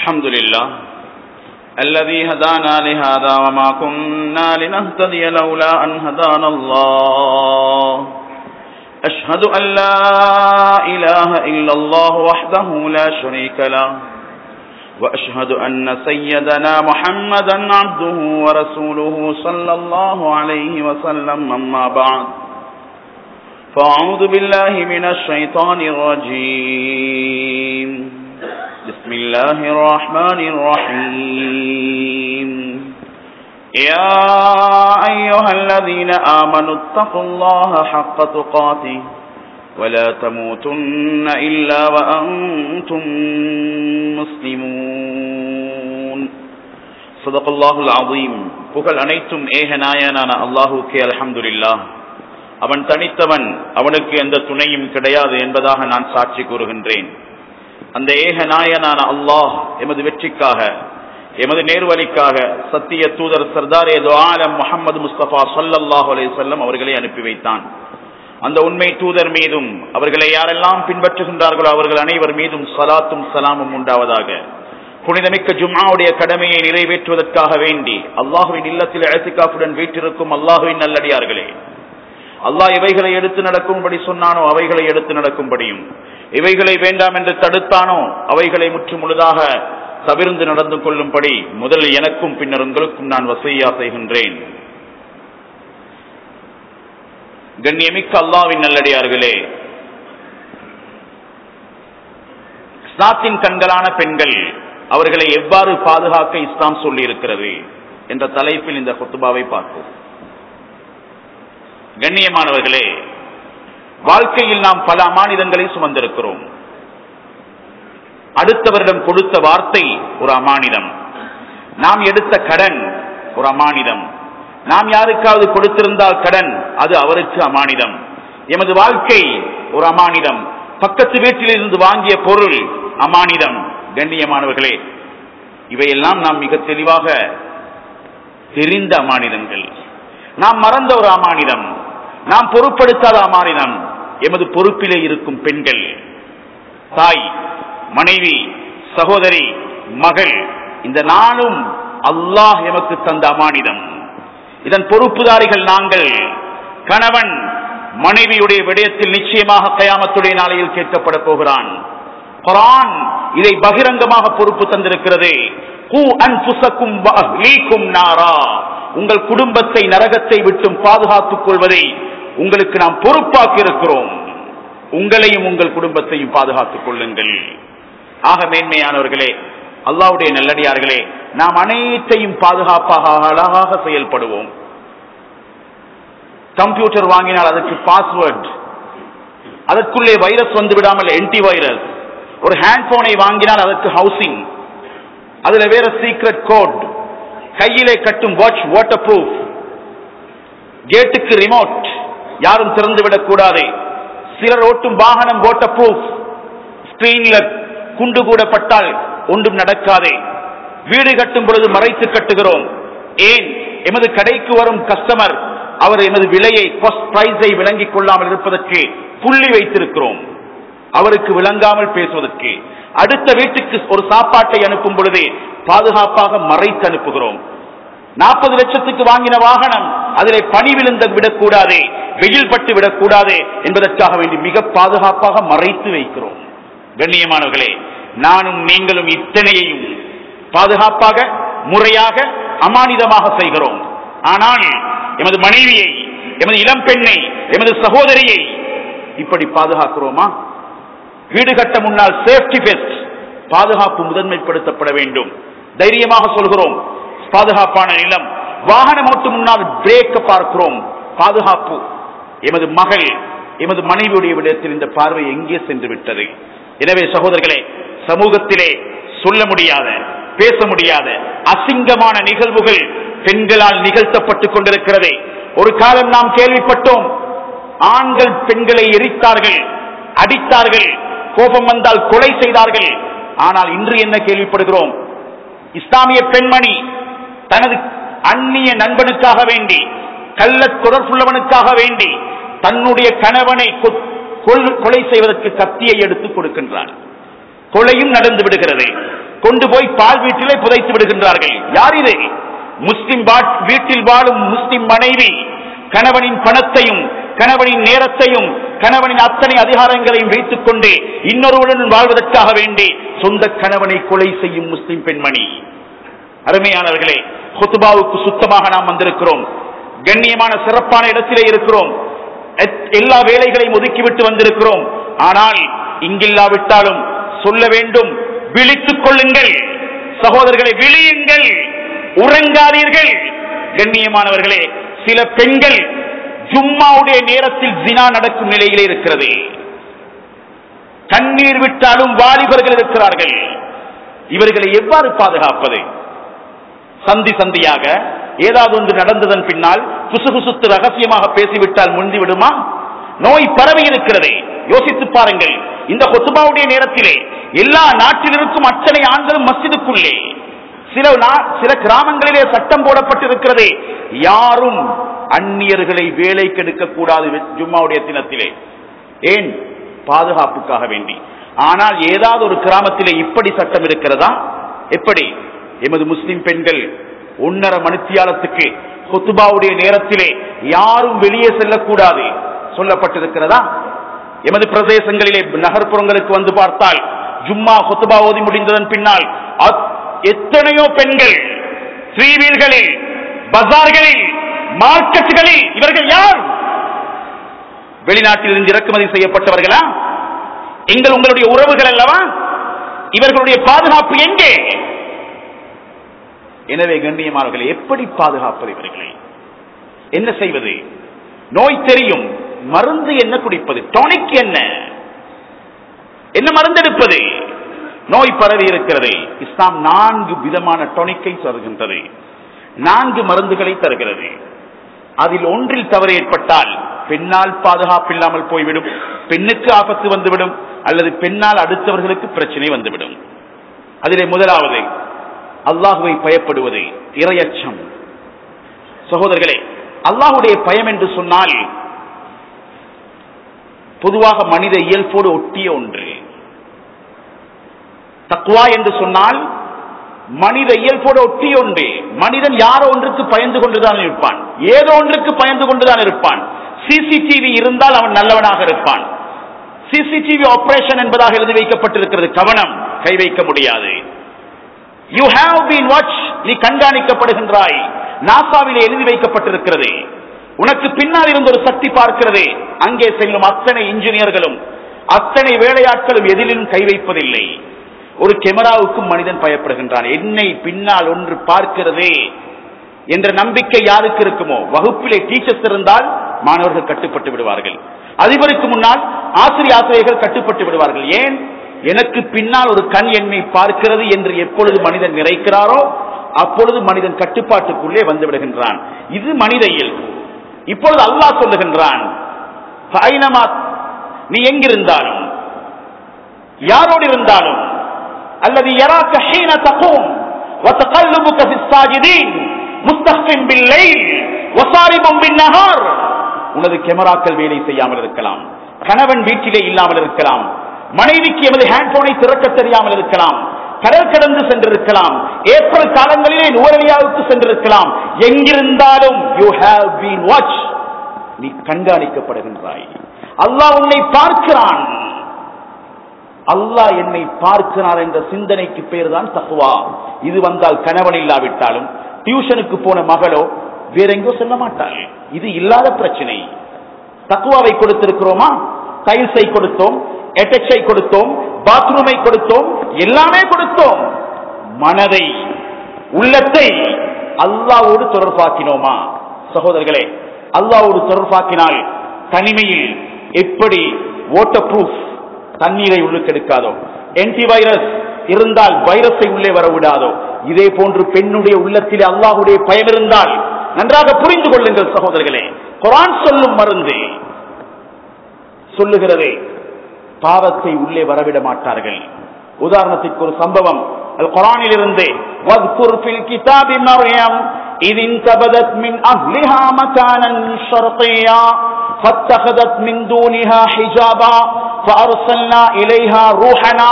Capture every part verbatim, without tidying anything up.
الحمد لله الذي هدانا لهذا وما كنا لنهتدي لولا أن هدانا الله أشهد أن لا إله إلا الله وحده لا شريك له وأشهد أن سيدنا محمدا عبده ورسوله صلى الله عليه وسلم أما بعد فأعوذ بالله من الشيطان الرجيم بسم الله الرحمن الرحيم يا أيها الذين آمنوا اتقوا الله حق تقاته ولا تموتن إلا وأنتم مسلمون صدق الله العظيم. புகழ் அனைத்தும் ஏகநாயனான அல்லாஹ்வுக்கே அல்ஹம்துலில்லாஹ். அவன் தனித்தவன், அவனுக்கு எந்த துணையும் கிடையாது என்பதாக நான் சாட்சி கூறுகின்றேன். அந்த ஏகநாயனான அல்லாஹ் எமது வெற்றிக்காக, எமது நேர்வழிக்காக சத்திய தூதர் சர்தாரே தோ ஆலம் முஹம்மது முஸ்தபா ஸல்லல்லாஹு அலைஹி வஸல்லம் அவர்களை அனுப்பி வைத்தான். அந்த உண்மை தூதர் மீதும் அவர்களை யாரெல்லாம் பின்பற்றுகின்றார்களோ அவர்கள் அனைவர் மீதும் ஸலாத்தும் ஸலாமும் உண்டாவதாக. புனிதமிக்க ஜும்ஆவுடைய கடமையை நிறைவேற்றுவதற்காக வேண்டி அல்லாஹ்வின் இல்லத்தில் இஅ்திகாஃபுடன் வீற்றிருக்கும் அல்லாஹ்வின் நல்லடியார்களே, அல்லாஹ் எவைகளை எடுத்து நடக்கும்படி சொன்னானோ அவைகளை எடுத்து நடக்கும்படியும், இவைகளை வேண்டாம் என்று தடுத்தானோ அவைகளை முற்று முழுதாக தவிர்ந்து நடந்து கொள்ளும்படி முதலில் எனக்கும் பின்னர் உங்களுக்கும் நான் வசியா செய்கின்றேன். கண்ணியமிக்க அல்லாஹ்வின் நல்லடியார்களே, இஸ்லாத்தின் கண்களான பெண்கள் அவர்களை எவ்வாறு பாதுகாக்க இஸ்லாம் சொல்லி இருக்கிறது என்ற தலைப்பில் இந்த குத்துபாவை பார்ப்போம். கண்ணியமானவர்களே, வாழ்க்கையில் நாம் பல அமானிதங்களை சுமந்திருக்கிறோம். அடுத்தவரிடம் கொடுத்த வார்த்தை ஒரு அமானிதம், நாம் எடுத்த கடன் ஒரு அமானிதம், நாம் யாருக்காவது கொடுத்திருந்தால் கடன் அது அவருக்கு அமானிதம், எமது வாழ்க்கை ஒரு அமானிதம், பக்கத்து வீட்டில் இருந்து வாங்கிய பொருள் அமானிதம். கண்ணியமானவர்களே, இவையெல்லாம் நாம் மிக தெளிவாக தெரிந்த அமானிதங்கள். நாம் மறந்த ஒரு அமானிதம், நாம் பொறுப்படுத்தாத அமானிதம் எமது பொறுப்பிலே இருக்கும் பெண்கள், தாய், மனைவி, சகோதரி, மகள், இந்த நாளும் அல்லாஹ் எமக்கு தந்த அமானிதம். இதன் பொறுப்புதாரிகள் நாங்கள். கணவன் மனைவியுடைய விடயத்தில் நிச்சயமாக கயாமத்துடைய நாளையில் கேட்கப்பட போகிறான். குர்ஆன் இதை பகிரங்கமாக பொறுப்பு தந்திருக்கிறது. கூ அன்ஃபுஸக்கும் வ அஹ்லீக்கும் நாரா, உங்கள் குடும்பத்தை நரகத்தை விட்டும் பாதுகாத்துக் கொள்வதை உங்களுக்கு நாம் பொறுப்பாக்கி இருக்கிறோம். உங்களையும் உங்கள் குடும்பத்தையும் பாதுகாத்துக் கொள்ளுங்கள். ஆக மேன்மையானவர்களே, அல்லாஹ்வுடைய நல்லடியார்களே, நாம் அனைத்தையும் பாதுகாப்பாக அழகாக செயல்படுவோம். கம்ப்யூட்டர் வாங்கினால் அதற்கு பாஸ்வேர்ட், அதற்குள்ளே வைரஸ் வந்து விடாமல் ஆன்டி வைரஸ். ஒரு ஹேண்ட் போனை வாங்கினால் அதற்கு ஹவுசிங், அதுல வேற சீக்ரெட் கோட், கையிலே கட்டும் வாட்ச் வாட்டர் ப்ரூஃப், கேட்டுக்கு ரிமோட் யாரும் திறந்து விடக் கூடாது. சிலர் ஓட்டும் வாகனம் வாட்டர் ப்ரூஃப், ஸ்கிரீன்ல குண்டு கூட பட்டால் ஒன்றும் நடக்காதே. வீடு கட்டும் பொழுது மறைத்து கட்டுகிறோம். ஏன்? எமது கடைக்கு வரும் கஸ்டமர் அவர் எமது விலையை, ஃபர்ஸ்ட் பிரைஸை விளங்கிக் கொள்ளாமல் இருப்பதற்கு புள்ளி வைத்திருக்கிறோம், அவருக்கு விளங்காமல் பேசுவதற்கு. அடுத்த வீட்டுக்கு ஒரு சாப்பாட்டை அனுப்பும் பொழுது பாதுகாப்பாக மறைத்து அனுப்புகிறோம். நாற்பது லட்சத்துக்கு வாங்கின வாகனம், அதிலே பனி விழுந்த விடக்கூடாது, வெயில் பட்டு விடக்கூடாது என்பதற்காக வேண்டி மிக பாதுகாப்பாக மறைத்து வைக்கிறோம். கண்ணியமானவர்களே, நானும் நீங்களும் இத்தனையையும் பாதுகாப்பாக, முறையாக, அமானிதமாக செய்கிறோம். ஆனால் எமது மனைவியை, எமது இளம் பெண்ணை, எமது சகோதரியை இப்படி பாதுகாக்கிறோமா? வீடு கட்ட முன்னால் சேஃப்டி ஃபர்ஸ்ட், பாதுகாப்பு முதன்மைப்படுத்தப்பட வேண்டும். தைரியமாக சொல்கிறோம், பாதுகாப்பான நிலம். வாகனம் ஓட்டு முன்னால் பிரேக்க பார்க்கிறோம், பாதுகாப்பு. எமது மகள், எமது மனைவியுடைய விடத்தில் இந்த பார்வை எங்கே சென்று விட்டது? எனவே சகோதரர்களே, சமூகத்திலே சொல்ல முடியாத, பேச முடியாத அசிங்கமான நிகழ்வுகள் பெண்களால் நிகழ்த்தப்பட்டுக் கொண்டிருக்கிறது. ஒரு காலம் நாம் கேள்விப்பட்டோம், ஆண்கள் பெண்களை எரித்தார்கள், அடித்தார்கள், கோபம் வந்தால் கொலை செய்தார்கள். ஆனால் இன்று என்ன கேள்விப்படுகிறோம்? இஸ்லாமிய பெண்மணி தனது அந்நிய நண்பனுக்காக வேண்டி, கள்ள தொடர்புள்ளவனுக்காக வேண்டி தன்னுடைய கணவனை கொலை செய்வதற்கு கத்தியை எடுத்து கொடுக்கின்றார். கொலையும் நடந்து விடுகிறது. கொண்டு போய் பால் வீட்டிலே புதைத்து விடுகின்றார்கள். யார் இது? முஸ்லிம் வீட்டில் வாழும் முஸ்லிம் மனைவி கணவனின் பணத்தையும் கணவனின் நேரத்தையும் கணவனின் அத்தனை அதிகாரங்களையும் வைத்துக் கொண்டு இன்னொருவருடன் வாழ்வதற்காக வேண்டி சொந்த கணவனை கொலை செய்யும் முஸ்லிம் பெண்மணி. அருமையானவர்களே, குத்பாவுக்கு சுத்தமாக நாம் வந்திருக்கிறோம். கண்ணியமான சிறப்பான இடத்திலே இருக்கிறோம். எல்லா வேலைகளையும் ஒதுக்கிவிட்டு வந்திருக்கிறோம். ஆனால் இங்கில்லாவிட்டாலும் சொல்ல வேண்டும், விழித்துக் கொள்ளுங்கள் சகோதரர்களை, விழியுங்கள், உறங்காதீர்கள். கண்ணியமானவர்களே, சில பெண்கள் ஜும்மாவுடைய நேரத்தில் ஜினா நடக்கும் நிலையிலே இருக்கிறது. கண்ணீர் விட்டாலும் வாலிபர்கள் இருக்கிறார்கள். இவர்களை எவ்வாறு பாதுகாப்பது? சந்தி சந்தியாக ஏதாவது ஒன்று நடந்ததன் பின்னால் குசுகுசுத்து ரகசியமாக பேசிவிட்டால் முந்தி விடுமா? நோய் பரவி இருக்கிறது. யோசித்து பாருங்கள். இந்த குத்பாவுடைய நேரத்திலே எல்லா நாட்டில் இருக்கும் அத்தனை ஆண்களும் மஸ்ஜிதுக்குள்ளே, சில சில கிராமங்களிலே சட்டம் போடப்பட்டிருக்கிறது, யாரும் அந்நியர்களை வேலைக்கு எடுக்கக்கூடாது ஜும்மாவுடைய தினத்திலே. ஏன்? பாதுகாப்புக்காக வேண்டி. ஆனால் ஏதாவது ஒரு கிராமத்திலே இப்படி சட்டம் இருக்கிறதா? எப்படி? எமது முஸ்லிம் பெண்கள் ஒன்னரை மணித்தியாலத்துக்கு குத்பாவுடைய நேரத்திலே யாரும் வெளியே செல்லக்கூடாது சொல்லப்பட்டிருக்கிறதா? எமது பிரதேசங்களிலே நகர்ப்புறங்களுக்கு வந்து பார்த்தால் ஜும்மா குத்பா ஓதி முடிந்ததன் பின்னால் எத்தனையோ பெண்கள் ஸ்ரீவீல்களில், பஜார்களில், மார்க்கெட்டுகளில். இவர்கள் யார்? வெளிநாட்டில் இருந்து இறக்குமதி செய்யப்பட்டவர்களா? எங்கள் உங்களுடைய உறவுகள் அல்லவா? இவர்களுடைய பாதுகாப்பு எங்கே? எனவே கண்ணியமானவர்களை, எப்படி பாதுகாப்பது? இவர்களை என்ன செய்வது? நோய் தெரியும், மருந்து என்ன குடிப்பது? டானிக் என்ன என்ன மருந்து எடுப்பது? நோய் பரவி இருக்கிறது. இஸ்லாம் நான்கு விதமான டானிக்கை தருகின்றது, நான்கு மருந்துகளை தருகிறது. அதில் ஒன்றில் தவறு ஏற்பட்டால் பெண்ணால் பாதுகாப்பு இல்லாமல் போய்விடும், பெண்ணுக்கு ஆபத்து வந்துவிடும், அல்லது பெண்ணால் அடுத்தவர்களுக்கு பிரச்சனை வந்துவிடும். அதிலே முதலாவது அல்லாஹுவை பயப்படுவது, இறையச்சம். சகோதரர்களே, அல்லாஹுடைய பயம் என்று சொன்னால் பொதுவாக மனித இயல்போடு ஒட்டிய ஒன்று. தக்வா என்று சொன்னால் மனித இயல்போடு ஒட்டிய ஒன்று. மனிதன் யாரோ ஒன்றுக்கு பயந்து கொண்டுதான் இருப்பான், ஏதோ ஒன்றுக்கு பயந்து கொண்டுதான் இருப்பான். சிசிடிவி இருந்தால் அவன் நல்லவனாக இருப்பான். சிசிடிவி ஆபரேஷன் என்பதாக எழுதி வைக்கப்பட்டிருக்கிறது, கவனம், கை வைக்க முடியாது. யூ ஹேவ் பீன் வாட்ச், நீ கண்காணிக்கப்படுகின்றாய், நாசாவிலே எழுதி வைக்கப்பட்டிருக்கிறது. உனக்கு பின்னால் இருந்து ஒரு சக்தி பார்க்கிறது. அங்கே செல்லும் அத்தனை இன்ஜினியர்களும் அத்தனை வேலையாட்களும் எதிலும் கை வைப்பதில்லை. ஒரு கேமராவுக்கும் மனிதன் பயப்படுகின்றான். என்னை பின்னால் ஒன்று பார்க்கிறதே என்ற நம்பிக்கை யாருக்கு இருக்குமோ, வகுப்பிலே டீச்சர்ஸ் இருந்தால் மாணவர்கள் கட்டுப்பட்டு விடுவார்கள். அதிபருக்கு முன்னால் ஆசிரியர் ஆசிரியர்கள் கட்டுப்பட்டு விடுவார்கள். ஏன்? எனக்கு பின்னால் ஒரு கண் என்னை பார்க்கிறது என்று எப்பொழுது மனிதன் நிறைக்கிறாரோ அப்பொழுது மனிதன் கட்டுப்பாட்டுக்குள்ளே வந்து விடுகின்றான். இது மனித இயல்பு. இப்பொழுது அல்லாஹ் சொல்லுகின்றான், நீ எங்கிருந்தாலும் யாரோடு இருந்தாலும், அல்லது யராக ஹீன தகூம் வதகல்லுபுக ஃபிஸ் சாஜிதீன் முஸ்தக்ஃபின் பில்லைல் வஸாரிபுன் பின்னஹார். உனது கேமராக்கள் வேலை செய்யாமல் இருக்கலாம், கணவன் வீட்டிலே இல்லாமல் இருக்கலாம், மனைவிக்கு எமது ஹேண்ட்போனை திறக்க தெரியாமல் இருக்கலாம், கடல் கடந்து சென்றிருக்கலாம், ஏப்ரல் காலங்களிலே நுவரெலியாவுக்கு சென்றிருக்கலாம். எங்கிருந்தாலும் யூ ஹேவ் பீன் வாட்ச், நீ கண்காணிக்கப்படுகின்றாய். அல்லாஹ் உன்னை பார்க்கிறான். அல்லாஹ் என்னை பார்க்கிறான் என்ற சிந்தனைக்கு பேர் தான் தக்வா. இது வந்தால் கணவன் இல்லாவிட்டாலும் டியூஷனுக்கு போன மகளோ வேற எங்கோ செல்ல மாட்டாள். இது இல்லாத பிரச்சனை. தக்வாவை கொடுத்திருக்கிறோமா? டைல்ஸை கொடுத்தோம், எட்டச்சை கொடுத்தோம், பாத்ரூமை கொடுத்தோம், எல்லாமே கொடுத்தோம். மனதை, உள்ளத்தை அல்லாஹ்வோடு தொடர்பாக்கினோமா? சகோதரர்களே, அல்லாஹ்வோடு தொடர்பாக்கினால் தனிமையில் எப்படி வாட்டர் ப்ரூஃப் தண்ணீரை உள்ளுக்கெடுக்காதோ, ஆன்டிவைரஸ் இருந்தால் வைரஸை உள்ளே வர விடாதோ, இதே போன்று பெண்ணுடைய உள்ளத்திலே அல்லாஹ்வுடைய பயம் இருந்தால், நன்றாக புரிந்து கொள்ளுங்கள் சகோதரர்களே, குர்ஆன் சொல்லும் மருந்து சொல்லுகிறதே, பாவத்தை உள்ளே வரவிட மாட்டார்கள். உதாரணத்திற்கு ஒரு சம்பவம் அல் குர்ஆனில் இருந்து, வஸ்குர் ஃபில் கிதாபி மர்யம் இத் இன்தபதத் மின் அஹ்லிஹா மகானன் ஷர்கியா ஃபத்தஹதத் மின் தூனிஹா ஹிஜாபா ஃபஅர்சல்னா இலைஹா ரூஹனா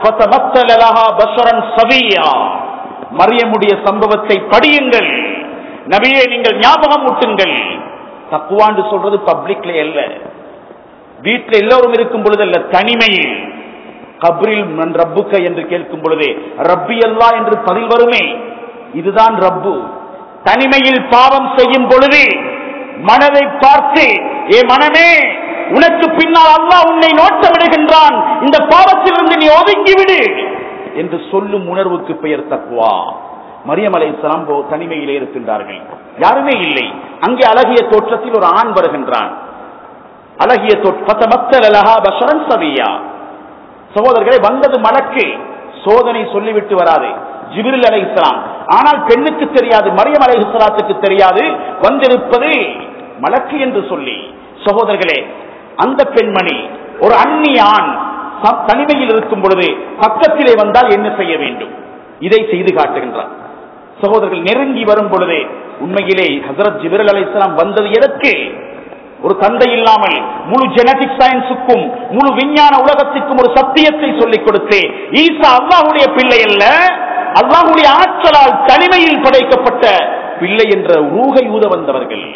ஃபதமத்தல லஹா பஷரன் சவியா. மரியமுடைய சம்பவத்தை படியுங்கள் நபியே, நீங்கள் ஞாபகம் ஊட்டுங்கள். தக்வான்னு சொல்றது பப்ளிக்ல அல்ல, வீட்டில் எல்லோரும் இருக்கும் பொழுது அல்ல, தனிமையில். கப்ரில் மன் ரப்புக்க என்று கேட்கும் பொழுதே ரப்பி அல்லா என்று பதில் வருமே, இதுதான் ரப்பு. தனிமையில் பாவம் செய்யும் பொழுது மனதை பார்த்து, ஏ மனமே, உனக்கு பின்னால் அல்லாஹ் உன்னை நோட்டமிடுகின்றான், இந்த பாவத்திலிருந்து நீ ஒதுங்கிவிடு என்று சொல்லும் உணர்வுக்கு பெயர் தக்வா. மரியம் அலைஹிஸ்ஸலாம் தனிமையிலே இருக்கின்றார்கள், யாருமே இல்லை. அங்கே அழகிய தோற்றத்தில் ஒரு ஆண் வருகின்றான். அழகிய தோற்றம். சகோதரர்களை, வந்தது மலக்கு, சோதனை சொல்லிவிட்டு வராது, ஜிப்ரீல் அலைஹிஸ்ஸலாம். ஆனால் பெண்ணுக்கு தெரியாது, மரியம் அலைஹிஸ்ஸலாத்துக்கு தெரியாது வந்திருப்பது மலக்கு என்று சொல்லி. சகோதரர்களே, அந்த பெண்மணி ஒரு அந்நிய ஆண் தனிமையில் இருக்கும் பொழுது பக்கத்திலே வந்தால் என்ன செய்ய வேண்டும், இதை செய்து காட்டுகின்றார். சகோதரர்கள், நெருங்கி வரும் பொழுதே உண்மையிலே ஹஜ்ரத் ஜிப்ரீல் அலைஹிஸ்ஸலாம் வந்தது எதற்கு? ஒரு தந்தை இல்லாமல் முழு ஜெனடிக் சயின்ஸுக்கும் முழு விஞ்ஞான உலகத்திற்கும் ஒரு சத்தியத்தை சொல்லிக் கொடுத்து, ஈசா அல்லாஹ்வுடைய பிள்ளை அல்ல, அல்லாஹ்வுடைய ஆற்றலால் தனிமையில் படைக்கப்பட்ட பிள்ளை என்ற ரூஹை ஊத வந்தவர்கள்.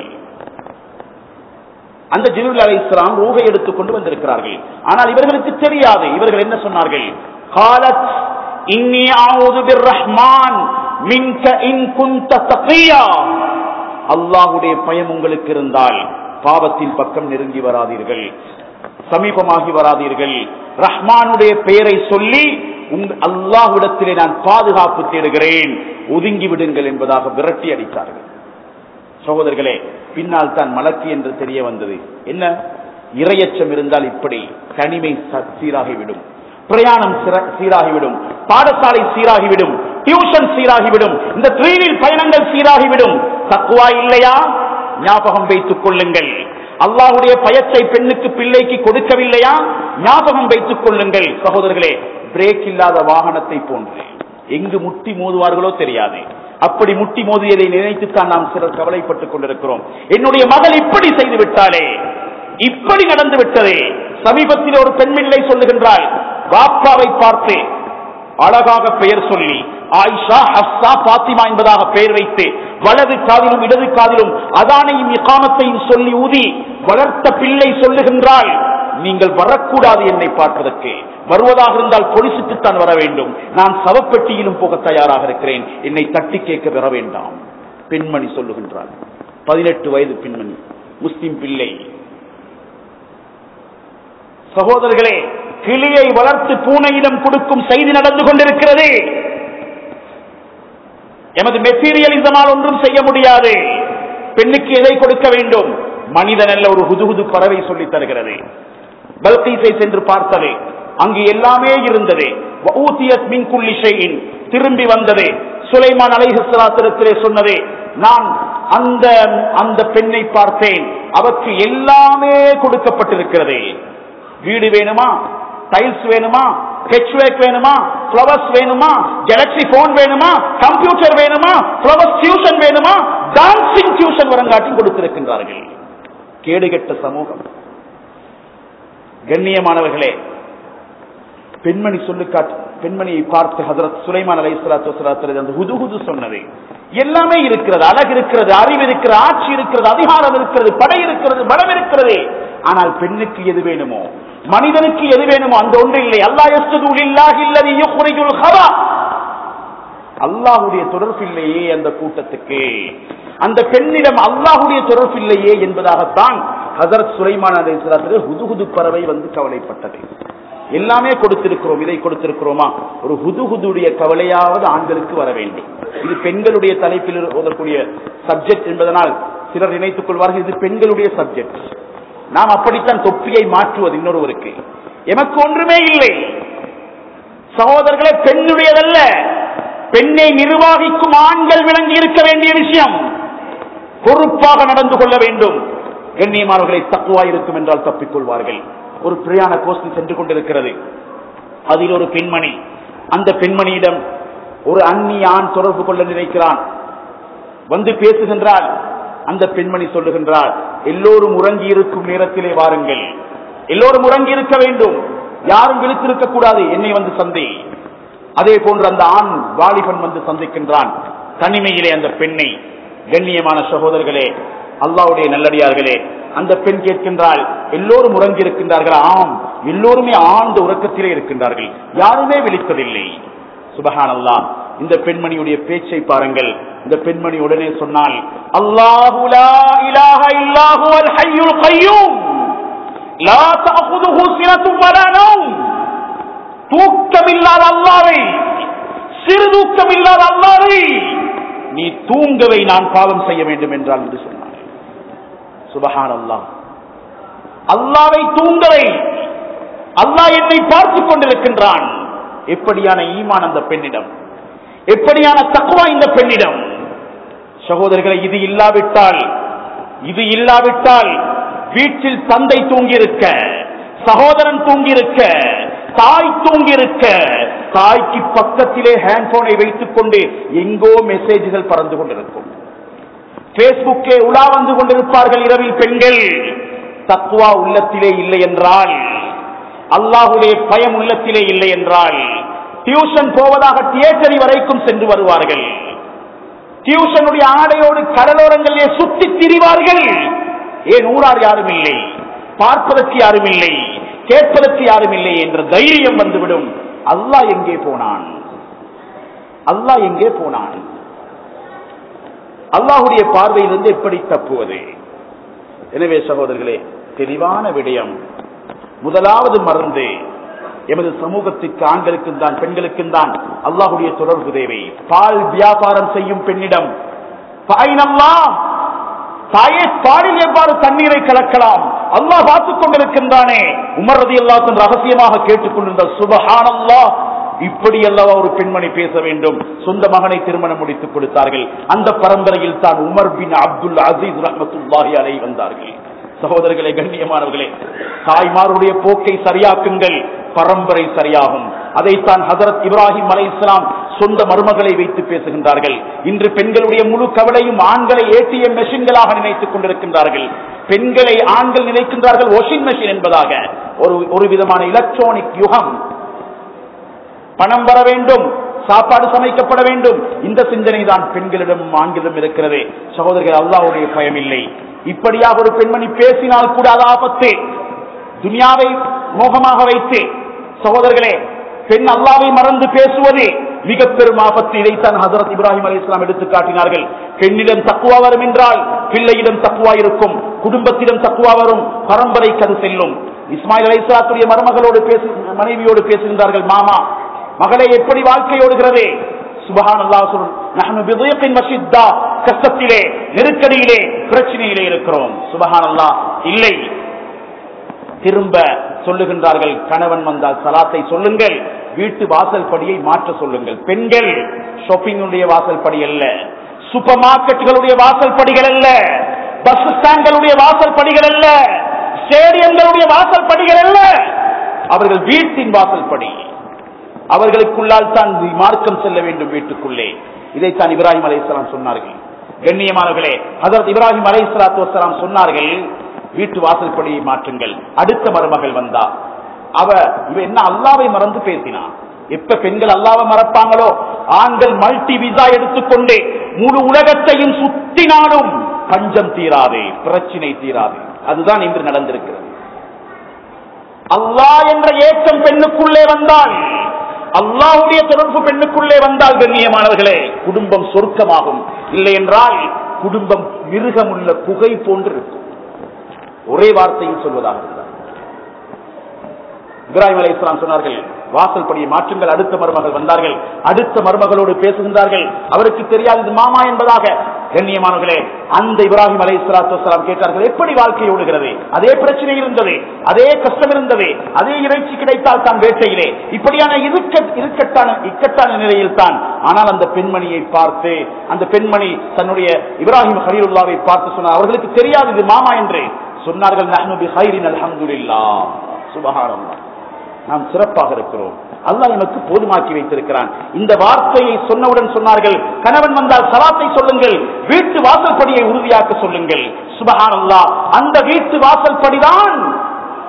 அந்த ஜிப்ரீல் அலைஹிஸ்ஸலாம் ரூஹை எடுத்துக் கொண்டு வந்திருக்கிறார்கள். ஆனால் இவர்களுக்கு தெரியாது. இவர்கள் என்ன சொன்னார்கள்? காலத் இன்னி அஊது பிர்ரஹ்மான் மின்க இன் குன்த தகியா. அல்லாஹ்வுடைய பயம் உங்களுக்கு இருந்தால் பாவத்தின் பக்கம் நெருங்கி வராதீர்கள், சமீபமாகி வராதீர்கள். ரஹ்மானுடைய பெயரை சொல்லி அல்லாஹ்விடத்திலே நான் பாதுகாப்பு தேடுகிறேன், ஒதுங்கி விடுங்கள் என்பதாக விரட்டி அடித்தார்கள். சகோதரர்களே, பின்னால் தான் மலக்கு என்று தெரிய வந்தது. என்ன இரையச்சம் இருந்தால் இப்படி தனிமை சீராகிவிடும், பிரயாணம் சீராகிவிடும், பாடசாலை சீராகிவிடும், டியூஷன் சீராகிவிடும், இந்த ட்ரெயினில் பயணங்கள் சீராகிவிடும். தக்வா இல்லையா? ஞாபகம் வைத்துக் கொள்ளுங்கள். அல்லாஹ்வுடைய பயத்தை பெண்ணுக்கு பிள்ளைக்கு கொடுக்கவில்லையா? ஞாபகம் வைத்துக் கொள்ளுங்கள். சகோதரர்களே, பிரேக் இல்லாத வாகனத்தை போன்று எங்கு முட்டி மோதுவார்களோ தெரியாது. அப்படி முட்டி மோதியதை நினைத்துத்தான் நாம் சிலர் கவலைப்பட்டுக் கொண்டிருக்கிறோம். என்னுடைய மகள் இப்படி செய்து விட்டாலே, இப்படி நடந்து விட்டதே. சமீபத்தில் ஒரு பெண்மில்லை சொல்லுகின்றாள், பாப்பாவை பார்த்து அழகாக பெயர் சொல்லி ஆயிஷா, ஹப்சா, பாத்திமா என்பதாக பெயர் வைத்து வலது காதிலும் இடது காதிலும் அதானையும் இகாமத்தையும் சொல்லி ஊதி வளர்த்த பிள்ளை சொல்லுகின்றாள், நீங்கள் வரக்கூடாது என்னை பார்ப்பதற்கு, வருவதாக இருந்தால் போலீசுக்குத்தான் வர வேண்டும், நான் சவப்பெட்டியிலும் போக தயாராக இருக்கிறேன், என்னை தட்டி கேட்க வர வேண்டாம். பெண்மணி சொல்லுகின்றாள், பதினெட்டு வயது பெண்மணி, முஸ்லிம் பிள்ளை. சகோதரர்களே, கிளியை வளர்த்து பூனையிடம் கொடுக்கும் செய்தி நடந்து கொண்டிருக்கிறது. எமது மெட்டீரியலிசமால் ஒன்றும் செய்ய முடியாது. பெண்ணுக்கு எதை கொடுக்க வேண்டும்? மனிதன் அல்ல, ஒரு ஹுதுஹுது பறவை சொல்லி தருகிறது. பல்கீஸை சென்று பார்த்தது, அங்கு எல்லாமே இருந்தது. திரும்பி வந்தது. சுலைமான் அலைஹிஸ்ஸலாத்திலே சொன்னது, நான் அந்த அந்த பெண்ணை பார்த்தேன், அவருக்கு எல்லாமே கொடுக்கப்பட்டிருக்கிறது. வீடு வேணுமா, டைல்ஸ் வேணுமா, ஹெச்வேக் வேணுமா, ஃப்ளவர்ஸ் வேணுமா, கேலக்ஸி போன் வேணுமா, கம்ப்யூட்டர் வேணுமா, ஃப்ளவர்ஸ் டியூஷன் வேணுமா, டான்சிங் டியூஷன் வரங்காட்டி கொடுத்திருக்கின்றார்கள். கேடுகெட்ட சமூகம். கண்ணியமானவர்களே, பெண்மணி சொல்லு காட்டு பெண்மணியை பார்த்து ஹஜ்ரத் சுலைமான் அலைஹிஸ்ஸலாத்து வஸலாம் அந்த ஹுதுஹுது சொன்னது, எல்லாமே இருக்கிறது, அழகு இருக்கிறது, அறிவு இருக்கிறது, ஆட்சி இருக்கிறது, அதிகாரம் இருக்கிறது, படை இருக்கிறது, பலம் இருக்கிறது. ஆனால் பெண்ணுக்கு எது வேணுமோ, மனிதனுக்கு எது வேணுமோ அந்த ஒன்று இல்லை. அல்லாஹ் யஸ்ஜுது லில்லாஹி அல்லதி யுக்ரிஜுல் ஹபா. அல்லாஹ்வுடைய தொடர்பு இல்லையே அந்த கூட்டத்துக்கு, அந்த பெண்ணிடம் அல்லாஹ்வுடைய தொடர்பு இல்லையே என்பதாகத்தான் ஹஜ்ரத் சுலைமான் அலைஹிஸ்ஸலாத்து ஹுதுஹுது பறவை வந்து கவலைப்பட்டது. எல்லாமே கொடுத்திருக்கிறோம், இதை கொடுத்திருக்கிறோமா? ஒரு ஹுதுஹுதுடைய கவலையாவது ஆண்களுக்கு வர வேண்டும். இது பெண்களுடைய தலைப்பில் ஓதக்கூடிய சப்ஜெக்ட் என்பதனால் சிலர் நினைத்துக் கொள்வார்கள் இது பெண்களுடைய சப்ஜெக்ட். நாம் அப்படித்தான் தொப்பியை மாற்றுவது இன்னொருவருக்கு. எமக்கு ஒன்றுமே இல்லை சகோதரர்களே, பெண்ணுடையதல்ல. பெண்ணை நிர்வாகிக்கும் ஆண்கள் விளங்கி இருக்க வேண்டிய விஷயம். பொறுப்பாக நடந்து கொள்ள வேண்டும். கண்ணியமானவர்களை, தக்குவா இருக்கும் என்றால் தப்பிக்கொள்வார்கள். ஒரு பிரயாண கோஷ்டி சென்று கொண்டிருக்கிறது. அதில் ஒரு பெண்மணி, அந்த பெண்மணியிடம் ஒரு அந்நிய ஆண் தொடர்பு கொள்ள நினைக்கிறான். வந்து பேசுகின்றாள். அந்த பெண்மணி சொல்லுகின்றாள், எல்லோரும் உறங்கி இருக்கும் நேரத்திலே வாருங்கள், எல்லோரும் உறங்கி இருக்க வேண்டும், யாரும் விழித்திருக்க கூடாது, என்னை வந்து சந்தி. அதே போன்று அந்த ஆண் வாலிபன் வந்து சந்திக்கின்றான் தனிமையிலே அந்த பெண்ணை. கண்ணியமான சகோதரர்களே, அல்லாஹ்வுடைய நல்லடியார்களே, அந்த பெண் கேட்கின்றாள், எல்லோரும் உறங்கி இருக்கின்றார்கள். ஆம், எல்லோருமே ஆழ்ந்த உறக்கத்திலே இருக்கின்றார்கள், யாருமே விழிப்பதில்லை. சுபஹானல்லாஹ். இந்த பெண்மணியுடைய பேச்சை பாருங்கள். இந்த பெண்மணி உடனே சொன்னால், அல்லாஹு லா இலாஹ இல்லா ஹுவல் ஹய்யுல் கய்யூம் லா தஅகுதுஹு சினத்தும் வலா நௌம். தூக்கமில்லாத அல்லாஹ்வை, சிறு தூக்கமில்லாத அல்லாஹ்வை நீ தூங்கவை நான் பாவம் செய்ய வேண்டும் என்றால் என்று சொன்னார். சுபஹானல்லாஹ். அல்லாஹ்வை தூங்கவை, அல்லாஹ் என்னை பார்த்துக் கொண்டிருக்கின்றான். எப்படியான ஈமான் அந்த பெண்ணிடம், எப்படியான தக்வா இந்த பெண்ணிடம். சகோதரர்களை, இது இல்லாவிட்டால் இது இல்லாவிட்டால் வீட்டில் தந்தை தூங்கியிருக்க, சகோதரன் தூங்கியிருக்க, தாய் தூங்கியிருக்க, தாய்க்கு பக்கத்திலே ஹேண்ட்போனை வைத்துக் கொண்டு எங்கோ மெசேஜ்கள் பறந்து கொண்டிருக்கும். பேஸ்புக்கே உலா வந்து கொண்டிருப்பார்கள் இரவில் பெண்கள். தக்வா உள்ளத்திலே இல்லை என்றால், அல்லாஹ்வுடைய பயம் உள்ளத்திலே இல்லை என்றால், டியூஷன் போவதாக தியேட்டரி வரைக்கும் சென்று வருவார்கள். டியூஷனுடைய ஆடையோடு கடலோரங்களிலே சுற்றி திரிவார்கள். ஏன் ஊரார் யாரும் இல்லை, பார்ப்பதற்கு யாரும் இல்லை, கேட்பதற்கு யாரும் இல்லை என்ற தைரியம் வந்துவிடும். அல்லாஹ் எங்கே போனான், அல்லாஹ் எங்கே போனான்? அல்லாஹ்வுடைய பார்வையிலிருந்து எப்படி தப்புவது? எனவே சகோதரர்களே, தெளிவான விடயம். முதலாவது மருந்து எமது சமூகத்திற்கு, ஆண்களுக்கும் தான் பெண்களுக்கும் தான் அல்லாஹ்வுடைய தொடர்பு தேவை. பால் வியாபாரம் செய்யும் பெண்ணிடம் தாயே பாலில் எவ்வாறு தண்ணீரை கலக்கலாம் அல்லாஹ் பார்த்துக் கொண்டிருக்கின்றானே. உமர் ரலியல்லாஹு அன்ஹு ரகசியமாக கேட்டுக்கொண்டிருந்த சுப்ஹானல்லாஹ், இப்படி அல்லவா ஒரு பெண்மணி பேச வேண்டும். சொந்த மகனை திருமணம் முடித்துக் கொடுத்தார்கள். அந்த பரம்பரையில் தான் உமர் பின் அப்துல் அசீஸ் ரஹ்மத்துல்லாஹி அலைஹி வந்தார்கள். சகோதரர்களே, கண்ணியமானவர்களே, தாய்மாருடைய போக்கை சரியாக்குங்கள், பரம்பரை சரியாகும். அதைத்தான் ஹஜரத் இப்ராஹிம் அலைஹிஸ்ஸலாம் சொந்த மருமகளை வைத்து பேசுகின்றார்கள். இன்று பெண்களுடைய முழு கவலையும் ஆண்களை ஏடிஎம் மெஷின்களாக நினைத்துக் கொண்டிருக்கின்றார்கள். பெண்களை ஆண்கள் நினைக்கின்றார்கள் வாஷிங் மெஷின் என்பதாக. ஒரு ஒரு விதமான எலக்ட்ரானிக் யுகம். பணம் வர வேண்டும், சாப்பாடு சமைக்கப்பட வேண்டும், இந்த சிந்தனை தான் பெண்களிடம் ஆண்களிடம் இருக்கிறது. சகோதரர்கள், அல்லாஹ்வுடைய பயம் இல்லை. இப்படியாக ஒரு பெண்மணி பேசினால் கூட அது ஆபத்து. துனியாவை மோகமாக வைத்து சகோதரர்களே, பெண் அல்லாஹ்வை மறந்து பேசுவது மிக பெரும் ஆபத்து. இதைத்தான் ஹஜரத் இப்ராஹிம் அலைஹிஸ்ஸலாம் எடுத்து காட்டினார்கள். பெண்ணிடம் தக்வா வரும் என்றால் பிள்ளையிடம் தக்வா இருக்கும், குடும்பத்திடம் தக்வா வரும், பரம்பரைக்கு அது செல்லும். இஸ்மாயில் அலைஹிஸ்ஸலாத்துடைய மருமகளோடு பேசு மனைவியோடு பேசுகின்றார்கள், மாமா மகளே எப்படி வாழ்க்கை ஓடுகிறது? சுப்ஹானல்லாஹ், நஹ்னு பிضيق وشدة, கஷ்டத்திலே, நெருக்கடியிலே, பிரச்சனையிலே இருக்கிறோம். சுப்ஹானல்லாஹ். இல்லை, திரும்ப சொல்லுகின்றார்கள், கணவன் வந்தால் சலாத்தை சொல்லுங்கள், வீட்டு வாசல் படியை மாற்ற சொல்லுங்கள். பெண்கள் ஷாப்பிங்குடைய வாசல் படி அல்ல, சூப்பர் மார்க்கெட்டுகளுடைய வாசல் படிகள் அல்ல, பஸ் ஸ்டாண்ட்களுடைய வாசல் படிகள் அல்ல, ஸ்டேடியங்களுடைய வாசல் படிகள் அல்ல, அவர்கள் வீட்டின் வாசல் படி. அவர்களுக்குள்ளால் தான் மார்க்கம் செல்ல வேண்டும் வீட்டுக்குள்ளே. இதைத்தான் இப்ராஹிம் அலைஹிஸ்ஸலாம் சொன்னார்கள். கண்ணியமானவர்களே, ஹஜரத் இப்ராஹிம் அலைஹிஸ்ஸலாத்து வஸ்ஸலாம் சொன்னார்கள், வீட்டு வாசல் படியை மாற்றுங்கள். அடுத்த மருமகள் வந்தா, அவ இவ என்ன அல்லாஹ்வை மறந்து பேசினா. எப்ப பெண்கள் அல்லாஹ்வை மறப்பாங்களோ, ஆண்கள் மல்டி விசா எடுத்துக்கொண்டு முழு உலகத்தையும் சுத்தினாலும் பஞ்சம் தீராது, பிரச்சனை தீராது. அதுதான் இன்று நடந்திருக்கிறது. அல்லாஹ் என்ற ஏக்கம் பெண்ணுக்குள்ளே வந்தால், அல்லாஹ்வுடைய தொடர்பு பெண்ணுக்குள்ளே வந்தால், கண்ணியமானவர்களே, குடும்பம் சொர்க்கமாகும். இல்லை என்றால் குடும்பம் மிருகமுள்ள புகை போன்று இருக்கும். ஒரே வார்த்தையில் சொல்வதாக இருந்தார். இப்ராஹிம் அலைஹிஸ்ஸலாம் சொன்னார்கள், வாசல் படியை மாற்றுங்கள். அடுத்த மருமகள் வந்தார்கள், அடுத்த மருமகளோடு பேசுகின்றார்கள். அவருக்கு தெரியாது இது மாமா என்பதாக. கண்ணியமானவர்களே, அந்த இப்ராஹிம் அலைஹிஸ்ஸலாத்து வஸ்ஸலாம் கேட்டார்கள், எப்படி வாழ்க்கை ஓடுகிறது? அதே பிரச்சனை இருந்தது, அதே கஷ்டம் இருந்தது, அதே இறைச்சி கிடைத்தால் தான் வேட்டையிலே, இப்படியான இருக்கட்டான இக்கட்டான நிலையில் தான். ஆனால் அந்த பெண்மணியை பார்த்து, அந்த பெண்மணி தன்னுடைய இப்ராஹிம் கலீலுல்லாவை பார்த்து சொன்னார், அவர்களுக்கு தெரியாது இது மாமா என்று. சொன்னார்கள், நஹ்னு பிஹைரின் அல்ஹம்துலில்லாஹ். சுப்ஹானல்லாஹ், நாம் சிறப்பாக இருக்கிறோம், அல்லாஹ் நமக்கு போதுமாக்கி வைத்திருக்கிறான். இந்த வார்த்தையை சொன்னவுடன் சொன்னார்கள், கணவன் வந்தால் சலாத்தை சொல்லுங்கள், வீட்டு வாசல் படியை உறுதியாக்க சொல்லுங்கள். சுப்ஹானல்லாஹ், அந்த வீட்டு வாசல் படிதான்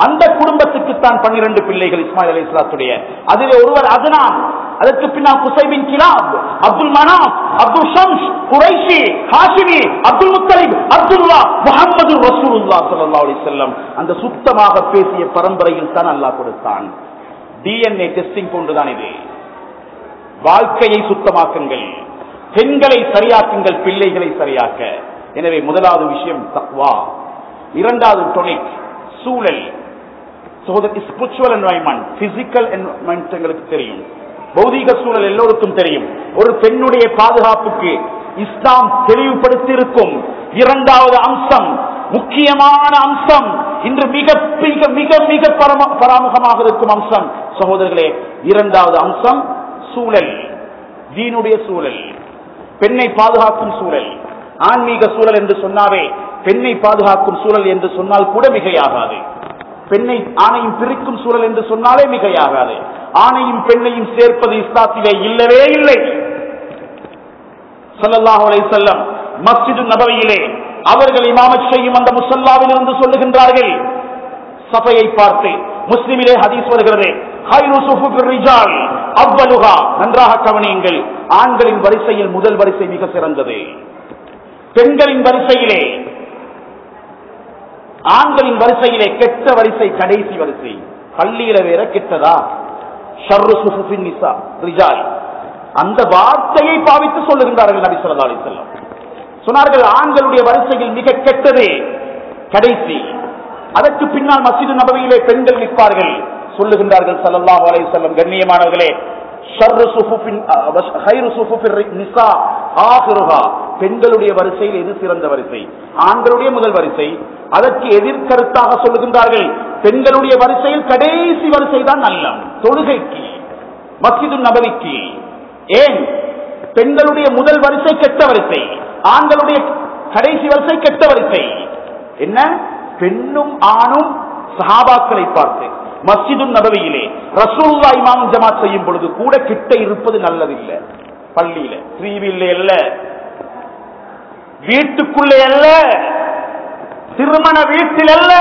அந்த குடும்பத்துக்கு தான் பன்னிரண்டு பிள்ளைகள் இஸ்மாயில் அலைஹிஸ்ஸலாத்துடைய. அதிலே ஒருவர் அத்னான், அதற்கு பின்னால் குஸை பின் கிலாப், அப்துல் மனாப், அப்துல் ஷம்ஸ், குரைஷி, ஹாஷிமி, அப்துல் முத்தலிப், அப்துல்லா, முஹம்மது ரசூலுல்லாஹ் ஸல்லல்லாஹு அலைஹி வஸல்லம். அந்த சுத்தமாக பேசிய பரம்பரையில் தான் அல்லாஹ் கொடுத்தான். டிஎன்ஏ டெஸ்டிங் போன்றுதான் இது. வாழ்க்கையை சுத்தமாக்குங்கள், பெண்களை சரியாக்குங்கள், பிள்ளைகளை சரியாக்க. எனவே முதலாவது விஷயம் தக்வா. இரண்டாவது டொனிக் சூழல். ஸ்பிரிச்சுவல் என்வைரன்மெண்ட், பிசிக்கல் என்வைரன்மெண்ட் எங்களுக்கு தெரியும், பௌதீக சூழல் எல்லோருக்கும் தெரியும். ஒரு பெண்ணுடைய பாதுகாப்புக்கு இஸ்லாம் தெளிவுபடுத்தி இருக்கும். இரண்டாவது அம்சம், முக்கியமான அம்சம், இன்று மிக மிக மிக மிக பராமுகமாக இருக்கும் அம்சம் சகோதரர்களே, இரண்டாவது அம்சம் சூழல், தீனுடைய சூழல், பெண்ணை பாதுகாக்கும் சூழல். ஆன்மீக சூழல் என்று சொன்னாவே பெண்ணை பாதுகாக்கும் சூழல் என்று சொன்னால் கூட மிகையாகாது. பெண்ணை ஆணையும் பிரிக்கும் சூழல் என்று சொன்னாலே மிகையாகாது. ஆணையும் பெண்ணையும் சேர்ப்பது இஸ்லாத்திலே இல்லவே இல்லை. ஸல்லல்லாஹு அலைஹி வஸல்லம் மஸ்ஜிது நபவியிலே அவர்கள் இமாமத் செய்யும் அந்த முஸல்லாவில் இருந்து சொல்லுகின்றார்கள், சஃபையை பார்த்து. முஸ்லிமிலே ஹதீஸ் வருகிறது, ஹைரு சுஃபுஃபிர் ரிஜால் அவ்வலுஹா. நன்றாக கவனியுங்கள், ஆண்களின் வரிசையில் முதல் வரிசை மிக சிறந்தது. பெண்களின் வரிசையிலே, ஆண்களின் வரிசையிலே கெட்ட வரிசை கடைசி வரிசை. பள்ளியில வேற கெட்டதா? ஷர்ரு சுஃபுஃபின் நிசா ரிஜால். அந்த வார்த்தையை பாவித்து சொல்லுகின்றார்கள் நபி ஸல்லல்லாஹு அலைஹி வஸல்லம். சொன்னார்கள், ஆண்களுடைய வரிசையில் மிக கெட்டது கடைசி. அதற்கு பின்னால் மஸ்ஜிது நபவியிலே பெண்கள் நிற்பார்கள். சொல்லுகின்றார்கள் ஸல்லல்லாஹு அலைஹி வஸல்லம், கண்ணியமானவர்களே, ஷர்ரு சுஃபுஃபின் ஹைரு சுஃபுஃபிர் நிசா ஆகிருஹா. பெண்களுடைய வரிசையில் எது சிறந்த வரிசை? ஆண்களுடைய முதல் வரிசை. அதற்கு எதிர்கருத்தாக சொல்லுகின்றார்கள், பெண்களுடைய வரிசையில் கடைசி வரிசை தான் நல்லம், தொழுகைக்கு, மஸ்ஜிது நபவிக்கு. ஏன்? பெண்களுடைய முதல் வரிசை கெட்ட வரிசை, ஆண்களுடைய கடைசி வரிசை கெட்ட வரிசை. என்ன? பெண்ணும் ஆணும் சஹாபாக்களை பார்த்து மஸ்ஜிது நபவியிலே ரசூலுல்லாஹ் இமாம் ஜமாத் செய்யும் பொழுது கூட கிட்ட இருப்பது நல்லதில்லை. பள்ளியில, ஸ்ரீவில்லை அல்ல, வீட்டுக்குள்ளே அல்ல, திருமண வீட்டில் அல்ல,